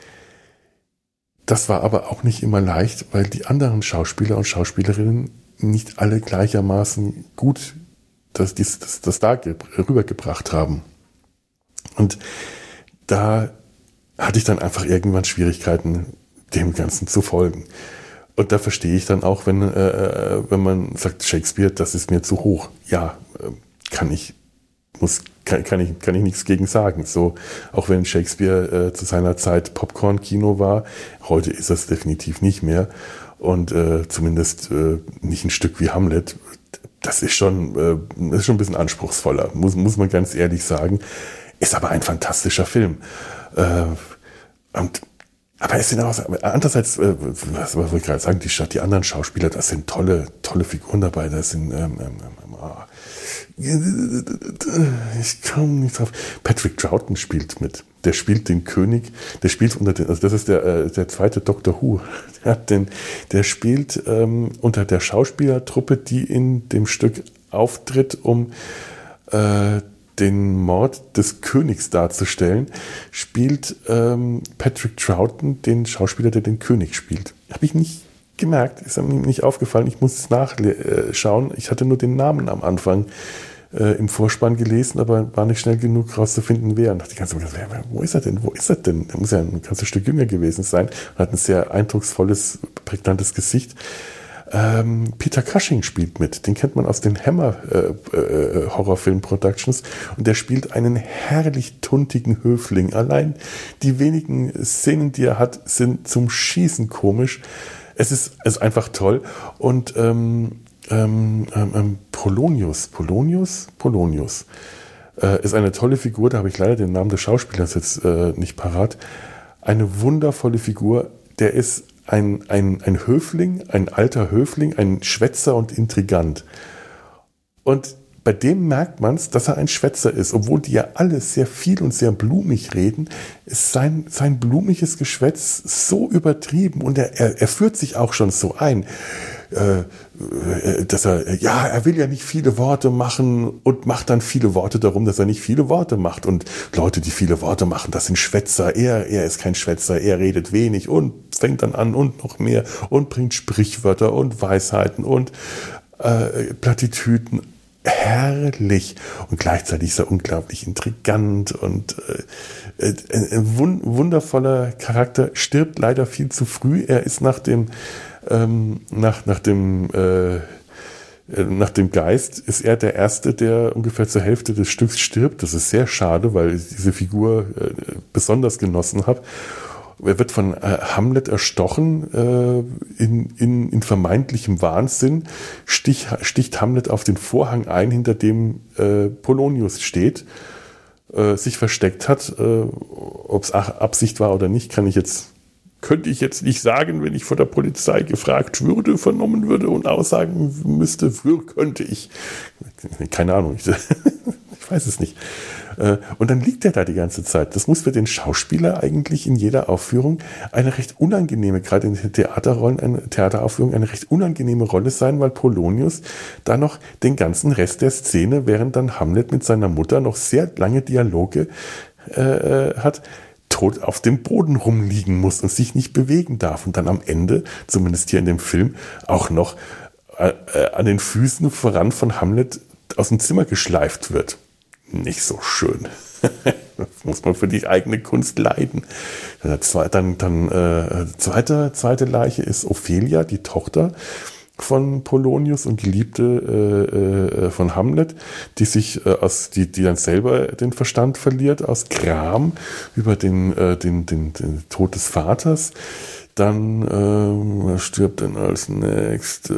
Das war aber auch nicht immer leicht, weil die anderen Schauspieler und Schauspielerinnen nicht alle gleichermaßen gut das, das, das da rübergebracht haben. Und da hatte ich dann einfach irgendwann Schwierigkeiten, dem Ganzen zu folgen. Und da verstehe ich dann auch, wenn, äh, wenn man sagt, Shakespeare, das ist mir zu hoch. Ja, äh, kann ich, muss, kann, kann ich, kann ich nichts gegen sagen. So, auch wenn Shakespeare äh, zu seiner Zeit Popcorn-Kino war, heute ist das definitiv nicht mehr. Und äh, zumindest äh, nicht ein Stück wie Hamlet. Das ist schon, äh, das ist schon ein bisschen anspruchsvoller, muss, muss man ganz ehrlich sagen. Ist aber ein fantastischer Film. Äh, und, aber es sind auch, andererseits, äh, was wollte ich gerade sagen, die, die anderen Schauspieler, das sind tolle, tolle Figuren dabei. Das sind, ähm, ähm, oh. ich komme nicht drauf. Patrick Troughton spielt mit. Der spielt den König, der spielt unter den, also das ist der, äh, der zweite Doctor Who. Der, hat den, der spielt ähm, unter der Schauspielertruppe, die in dem Stück auftritt, um äh, den Mord des Königs darzustellen, spielt ähm, Patrick Troughton den Schauspieler, der den König spielt. Habe ich nicht gemerkt, ist mir nicht aufgefallen. Ich muss es nachschauen. Ich hatte nur den Namen am Anfang äh, im Vorspann gelesen, aber war nicht schnell genug rauszufinden, wer. Und dachte die ganze Zeit, wo ist er denn? Wo ist er denn? Er muss ja ein ganzes Stück jünger gewesen sein. Und hat ein sehr eindrucksvolles, prägnantes Gesicht. Ähm, Peter Cushing spielt mit. Den kennt man aus den Hammer äh, äh, Horrorfilm-Productions. Und der spielt einen herrlich tuntigen Höfling. Allein die wenigen Szenen, die er hat, sind zum Schießen komisch. Es ist, es ist einfach toll. Und ähm, ähm, ähm, Polonius, Polonius, Polonius. Äh, ist eine tolle Figur, da habe ich leider den Namen des Schauspielers jetzt äh, nicht parat. Eine wundervolle Figur, der ist ein, ein, ein Höfling, ein alter Höfling, ein Schwätzer und Intrigant. Und bei dem merkt man es, dass er ein Schwätzer ist. Obwohl die ja alle sehr viel und sehr blumig reden, ist sein, sein blumiges Geschwätz so übertrieben und er, er, er führt sich auch schon so ein, äh, dass er, ja, er will ja nicht viele Worte machen und macht dann viele Worte darum, dass er nicht viele Worte macht. Und Leute, die viele Worte machen, das sind Schwätzer. Er, er ist kein Schwätzer, er redet wenig und fängt dann an und noch mehr und bringt Sprichwörter und Weisheiten und äh, Plattitüden. Herrlich und gleichzeitig ist er unglaublich intrigant und äh, äh, ein wun- wundervoller Charakter, stirbt leider viel zu früh. Er ist nach dem ähm, nach, nach dem äh, nach dem Geist ist er der Erste, der ungefähr zur Hälfte des Stücks stirbt. Das ist sehr schade, weil ich diese Figur äh, besonders genossen habe. Er wird von äh, Hamlet erstochen, äh, in, in, in vermeintlichem Wahnsinn, stich, sticht Hamlet auf den Vorhang ein, hinter dem äh, Polonius steht, äh, sich versteckt hat. Äh, Ob es Absicht war oder nicht, kann ich jetzt, könnte ich jetzt nicht sagen, wenn ich von der Polizei gefragt würde, vernommen würde und aussagen müsste, könnte ich. Keine Ahnung, ich, ich weiß es nicht. Und dann liegt er da die ganze Zeit. Das muss für den Schauspieler eigentlich in jeder Aufführung eine recht unangenehme, gerade in Theaterrollen, eine Theateraufführung, eine recht unangenehme Rolle sein, weil Polonius da noch den ganzen Rest der Szene, während dann Hamlet mit seiner Mutter noch sehr lange Dialoge äh, hat, tot auf dem Boden rumliegen muss und sich nicht bewegen darf. Und dann am Ende, zumindest hier in dem Film, auch noch äh, an den Füßen voran von Hamlet aus dem Zimmer geschleift wird. Nicht so schön. Das muss man für die eigene Kunst leiden. Dann, dann äh, zweite, zweite Leiche ist Ophelia, die Tochter von Polonius und Geliebte äh, äh, von Hamlet, die sich äh, aus, die, die dann selber den Verstand verliert aus Gram über den, äh, den, den, den Tod des Vaters. Dann ähm, wer stirbt denn als nächstes?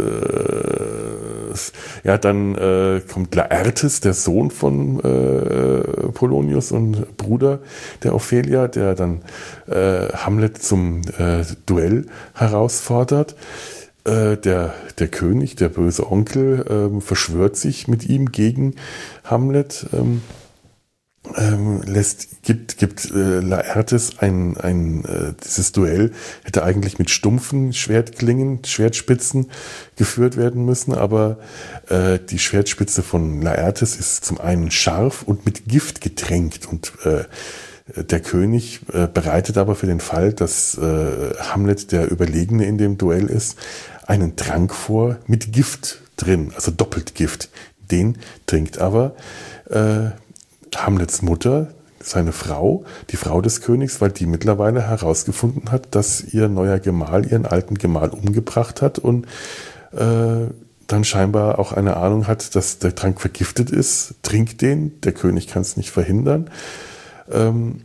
Ja, dann äh, kommt Laertes, der Sohn von äh, Polonius und Bruder der Ophelia, der dann äh, Hamlet zum äh, Duell herausfordert. Äh, der, der König, der böse Onkel, äh, verschwört sich mit ihm gegen Hamlet. Ähm, Ähm, lässt, gibt, gibt äh, Laertes ein, ein äh, dieses Duell hätte eigentlich mit stumpfen Schwertklingen, Schwertspitzen geführt werden müssen, aber äh, die Schwertspitze von Laertes ist zum einen scharf und mit Gift getränkt und äh, der König äh, bereitet aber für den Fall, dass äh, Hamlet der Überlegene in dem Duell ist, einen Trank vor mit Gift drin, also doppelt Gift. Den trinkt aber äh, Hamlets Mutter, seine Frau, die Frau des Königs, weil die mittlerweile herausgefunden hat, dass ihr neuer Gemahl ihren alten Gemahl umgebracht hat und äh, dann scheinbar auch eine Ahnung hat, dass der Trank vergiftet ist, trinkt den, der König kann es nicht verhindern. Ähm,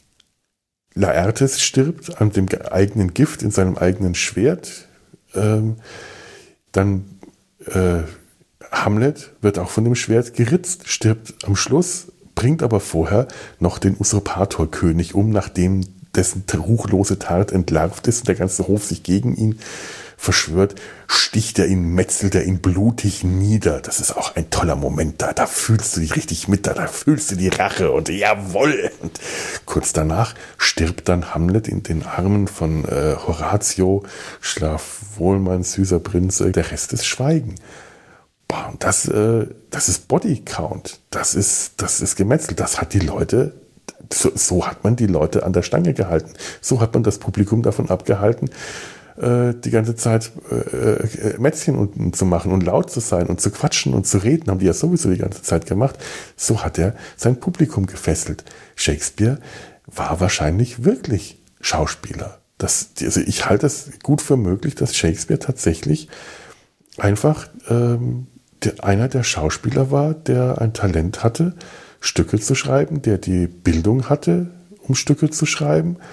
Laertes stirbt an dem eigenen Gift in seinem eigenen Schwert. Ähm, dann äh, Hamlet wird auch von dem Schwert geritzt, stirbt am Schluss, bringt aber vorher noch den Usurpatorkönig um, nachdem dessen ruchlose Tat entlarvt ist und der ganze Hof sich gegen ihn verschwört, sticht er ihn, metzelt er ihn blutig nieder. Das ist auch ein toller Moment da, da fühlst du dich richtig mit, da, da fühlst du die Rache und jawohl. Und kurz danach stirbt dann Hamlet in den Armen von äh, Horatio, schlaf wohl, mein süßer Prinze, der Rest ist Schweigen. Boah, und das, äh, das ist Bodycount, das ist, das ist gemetzelt, das hat die Leute, so, so hat man die Leute an der Stange gehalten, so hat man das Publikum davon abgehalten, äh, die ganze Zeit äh, Mätzchen unten zu machen und laut zu sein und zu quatschen und zu reden, haben die ja sowieso die ganze Zeit gemacht. So hat er sein Publikum gefesselt. Shakespeare war wahrscheinlich wirklich Schauspieler. Das, also ich halte es gut für möglich, dass Shakespeare tatsächlich einfach ähm, der, einer der Schauspieler war, der ein Talent hatte, Stücke zu schreiben, der die Bildung hatte, um Stücke zu schreiben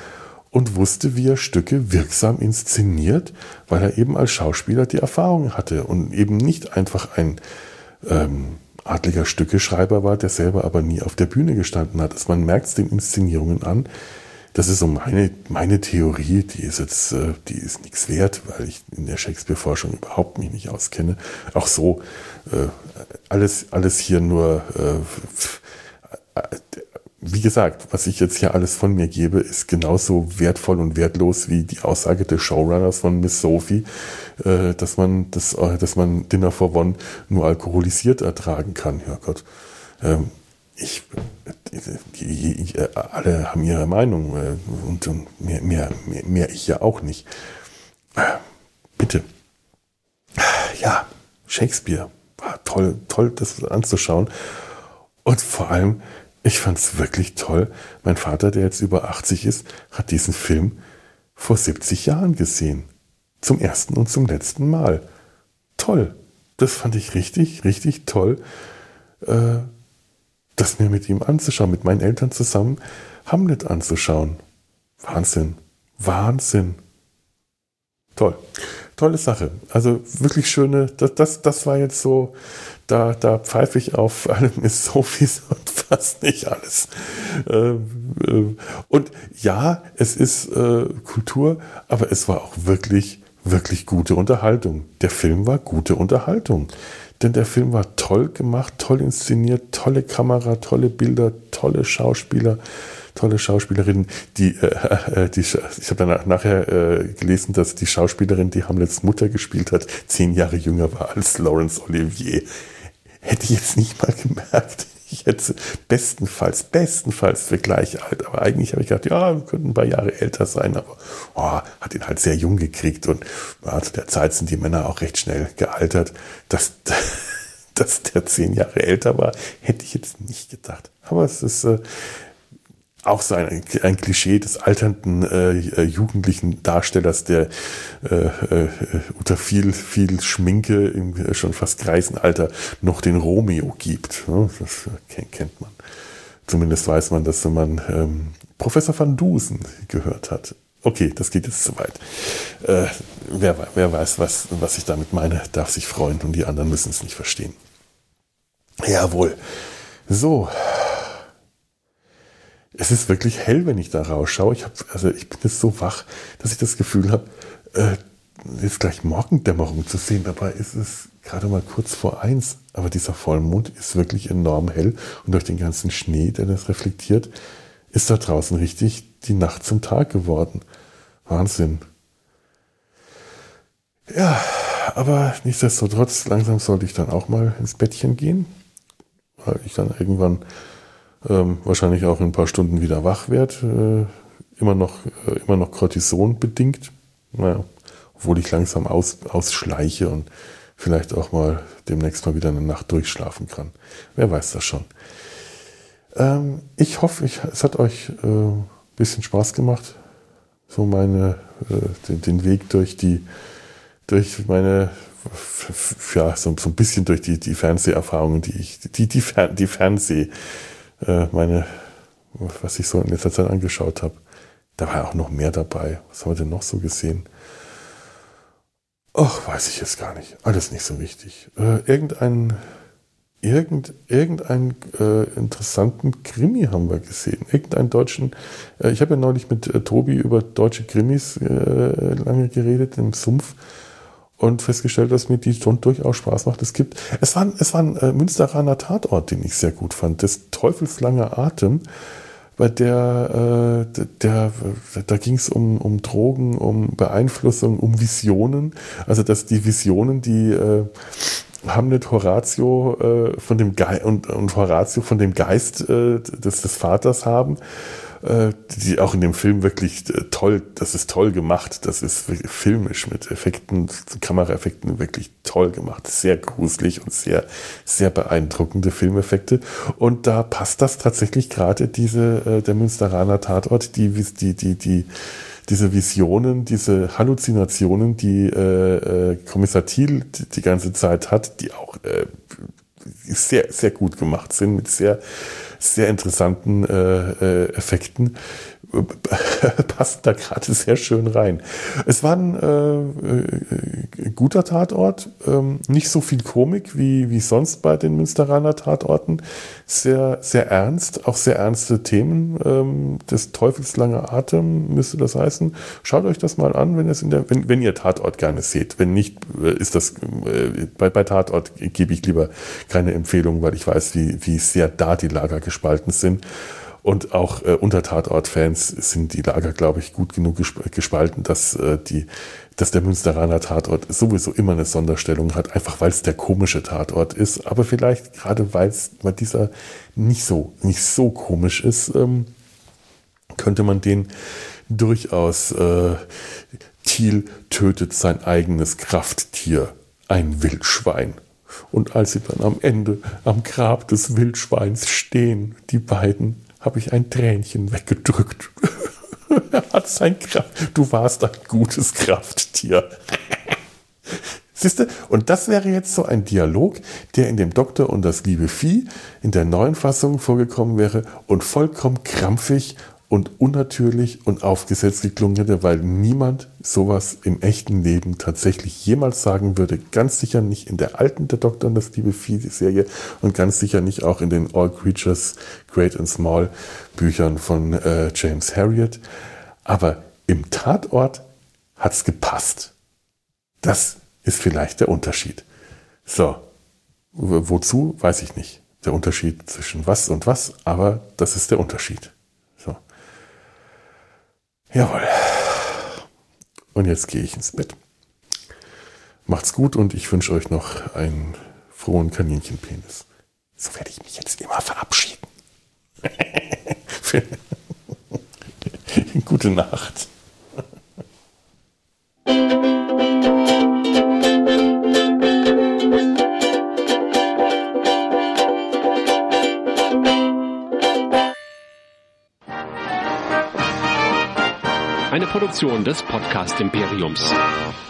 und wusste, wie er Stücke wirksam inszeniert, weil er eben als Schauspieler die Erfahrung hatte und eben nicht einfach ein ähm, adliger Stückeschreiber war, der selber aber nie auf der Bühne gestanden hat. Also man merkt es den Inszenierungen an. Das ist so meine, meine Theorie, die ist jetzt, äh, die ist nichts wert, weil ich in der Shakespeare-Forschung überhaupt mich nicht auskenne. Auch so, äh, alles, alles hier nur, äh, wie gesagt, was ich jetzt hier alles von mir gebe, ist genauso wertvoll und wertlos wie die Aussage des Showrunners von Miss Sophie, äh, dass man, das, äh, dass man Dinner for One nur alkoholisiert ertragen kann. Ja Gott, ähm, ich, die, die, alle haben ihre Meinung äh, und, und mehr, mehr, mehr, mehr ich ja auch nicht. Äh, bitte. Ja, Shakespeare war toll, toll, das anzuschauen. Und vor allem, ich fand es wirklich toll. Mein Vater, der jetzt über achtzig ist, hat diesen Film vor siebzig Jahren gesehen. Zum ersten und zum letzten Mal. Toll. Das fand ich richtig, richtig toll, äh, das mir mit ihm anzuschauen, mit meinen Eltern zusammen Hamlet anzuschauen. Wahnsinn. Wahnsinn. Toll. Tolle Sache. Also wirklich schöne, das, das, das war jetzt so, da, da pfeife ich auf alle Miss Sophies und fast nicht alles. Und ja, es ist Kultur, aber es war auch wirklich, wirklich gute Unterhaltung. Der Film war gute Unterhaltung. Denn der Film war toll gemacht, toll inszeniert, tolle Kamera, tolle Bilder, tolle Schauspieler, tolle Schauspielerinnen. Die, äh, die, ich habe dann nachher äh, gelesen, dass die Schauspielerin, die Hamlets Mutter gespielt hat, zehn Jahre jünger war als Laurence Olivier. Hätte ich jetzt nicht mal gemerkt. Ich hätte bestenfalls, bestenfalls für gleich alt. Aber eigentlich habe ich gedacht, ja, wir könnten ein paar Jahre älter sein. Aber oh, hat ihn halt sehr jung gekriegt. Und ja, zu der Zeit sind die Männer auch recht schnell gealtert. Dass, dass der zehn Jahre älter war, hätte ich jetzt nicht gedacht. Aber es ist äh, auch so ein, ein Klischee des alternden äh, jugendlichen Darstellers, der äh, äh, unter viel, viel Schminke im äh, schon fast Greisenalter noch den Romeo gibt. Ja, das äh, kennt man. Zumindest weiß man, dass man ähm, Professor van Dusen gehört hat. Okay, das geht jetzt zu weit. Äh, wer, wer weiß, was, was ich damit meine, darf sich freuen und die anderen müssen es nicht verstehen. Jawohl. So. Es ist wirklich hell, wenn ich da rausschaue. Ich, hab, also ich bin jetzt so wach, dass ich das Gefühl habe, äh, jetzt gleich Morgendämmerung zu sehen. Dabei ist es gerade mal kurz vor eins. Aber dieser Vollmond ist wirklich enorm hell. Und durch den ganzen Schnee, der das reflektiert, ist da draußen richtig die Nacht zum Tag geworden. Wahnsinn. Ja, aber nichtsdestotrotz, langsam sollte ich dann auch mal ins Bettchen gehen. Weil ich dann irgendwann Ähm, wahrscheinlich auch in ein paar Stunden wieder wach werde. Äh, immer noch, äh, immer noch Cortison bedingt. Naja, obwohl ich langsam aus, ausschleiche und vielleicht auch mal demnächst mal wieder eine Nacht durchschlafen kann. Wer weiß das schon. Ähm, ich hoffe, ich, es hat euch äh, ein bisschen Spaß gemacht. So meine, äh, den, den Weg durch die, durch meine, ja, so, so ein bisschen durch die, die Fernseherfahrungen, die ich, die, die, Fer- die Fernseh, meine, was ich so in letzter Zeit angeschaut habe. Da war auch noch mehr dabei. Was haben wir denn noch so gesehen? Ach, weiß ich jetzt gar nicht. Alles nicht so wichtig. Äh, irgendein, irgend, irgendeinen äh, interessanten Krimi haben wir gesehen. Irgendeinen deutschen, äh, ich habe ja neulich mit äh, Tobi über deutsche Krimis äh, lange geredet, im Sumpf. Und festgestellt, dass mir die schon durchaus Spaß macht. Es gibt, es war, es war ein äh, Münsteraner Tatort, den ich sehr gut fand. Das Teufelslanger Atem, bei der, äh, der, der da ging es um, um Drogen, um Beeinflussung, um Visionen. Also dass die Visionen, die äh, Hamlet Horatio äh, von dem Ge- und, und Horatio von dem Geist äh, des, des Vaters haben, die auch in dem Film wirklich toll, das ist toll gemacht, das ist wirklich filmisch mit Effekten, Kameraeffekten wirklich toll gemacht, sehr gruselig und sehr, sehr beeindruckende Filmeffekte und da passt das tatsächlich gerade diese, der Münsteraner Tatort, die, die, die, die, diese Visionen, diese Halluzinationen, die äh, Kommissar Thiel die, die ganze Zeit hat, die auch äh, sehr, sehr gut gemacht sind, mit sehr sehr interessanten äh, äh, Effekten, passt da gerade sehr schön rein. Es war ein äh, äh, guter Tatort, ähm, nicht so viel Komik wie, wie sonst bei den Münsteraner Tatorten. Sehr, sehr ernst, auch sehr ernste Themen. Ähm, des Teufels langer Atem müsste das heißen. Schaut euch das mal an, wenn, es in der, wenn, wenn ihr Tatort gerne seht. Wenn nicht, äh, ist das äh, bei, bei Tatort gebe ich lieber keine Empfehlung, weil ich weiß, wie, wie sehr da die Lager gespalten sind. Und auch äh, unter Tatort-Fans sind die Lager, glaube ich, gut genug gesp- gespalten, dass, äh, die, dass der Münsteraner Tatort sowieso immer eine Sonderstellung hat, einfach weil es der komische Tatort ist. Aber vielleicht gerade weil es weil dieser nicht so, nicht so komisch ist, ähm, könnte man den durchaus äh, Thiel tötet sein eigenes Krafttier, ein Wildschwein. Und als sie dann am Ende am Grab des Wildschweins stehen, die beiden, habe ich ein Tränchen weggedrückt. Er hat sein Kraft. Du warst ein gutes Krafttier. Siehst du? Und das wäre jetzt so ein Dialog, der in dem Doktor und das liebe Vieh in der neuen Fassung vorgekommen wäre und vollkommen krampfig und unnatürlich und aufgesetzt geklungen hätte, weil niemand sowas im echten Leben tatsächlich jemals sagen würde. Ganz sicher nicht in der alten Der Doktor und das liebe Vieh-Serie und ganz sicher nicht auch in den All Creatures Great and Small Büchern von äh, James Herriot. Aber im Tatort hat's gepasst. Das ist vielleicht der Unterschied. So, w- wozu, weiß ich nicht. Der Unterschied zwischen was und was, aber das ist der Unterschied. So. Jawohl. Und jetzt gehe ich ins Bett. Macht's gut und ich wünsche euch noch einen frohen Kaninchenpenis. So werde ich mich jetzt immer verabschieden. Gute Nacht. Eine Produktion des Podcast Imperiums.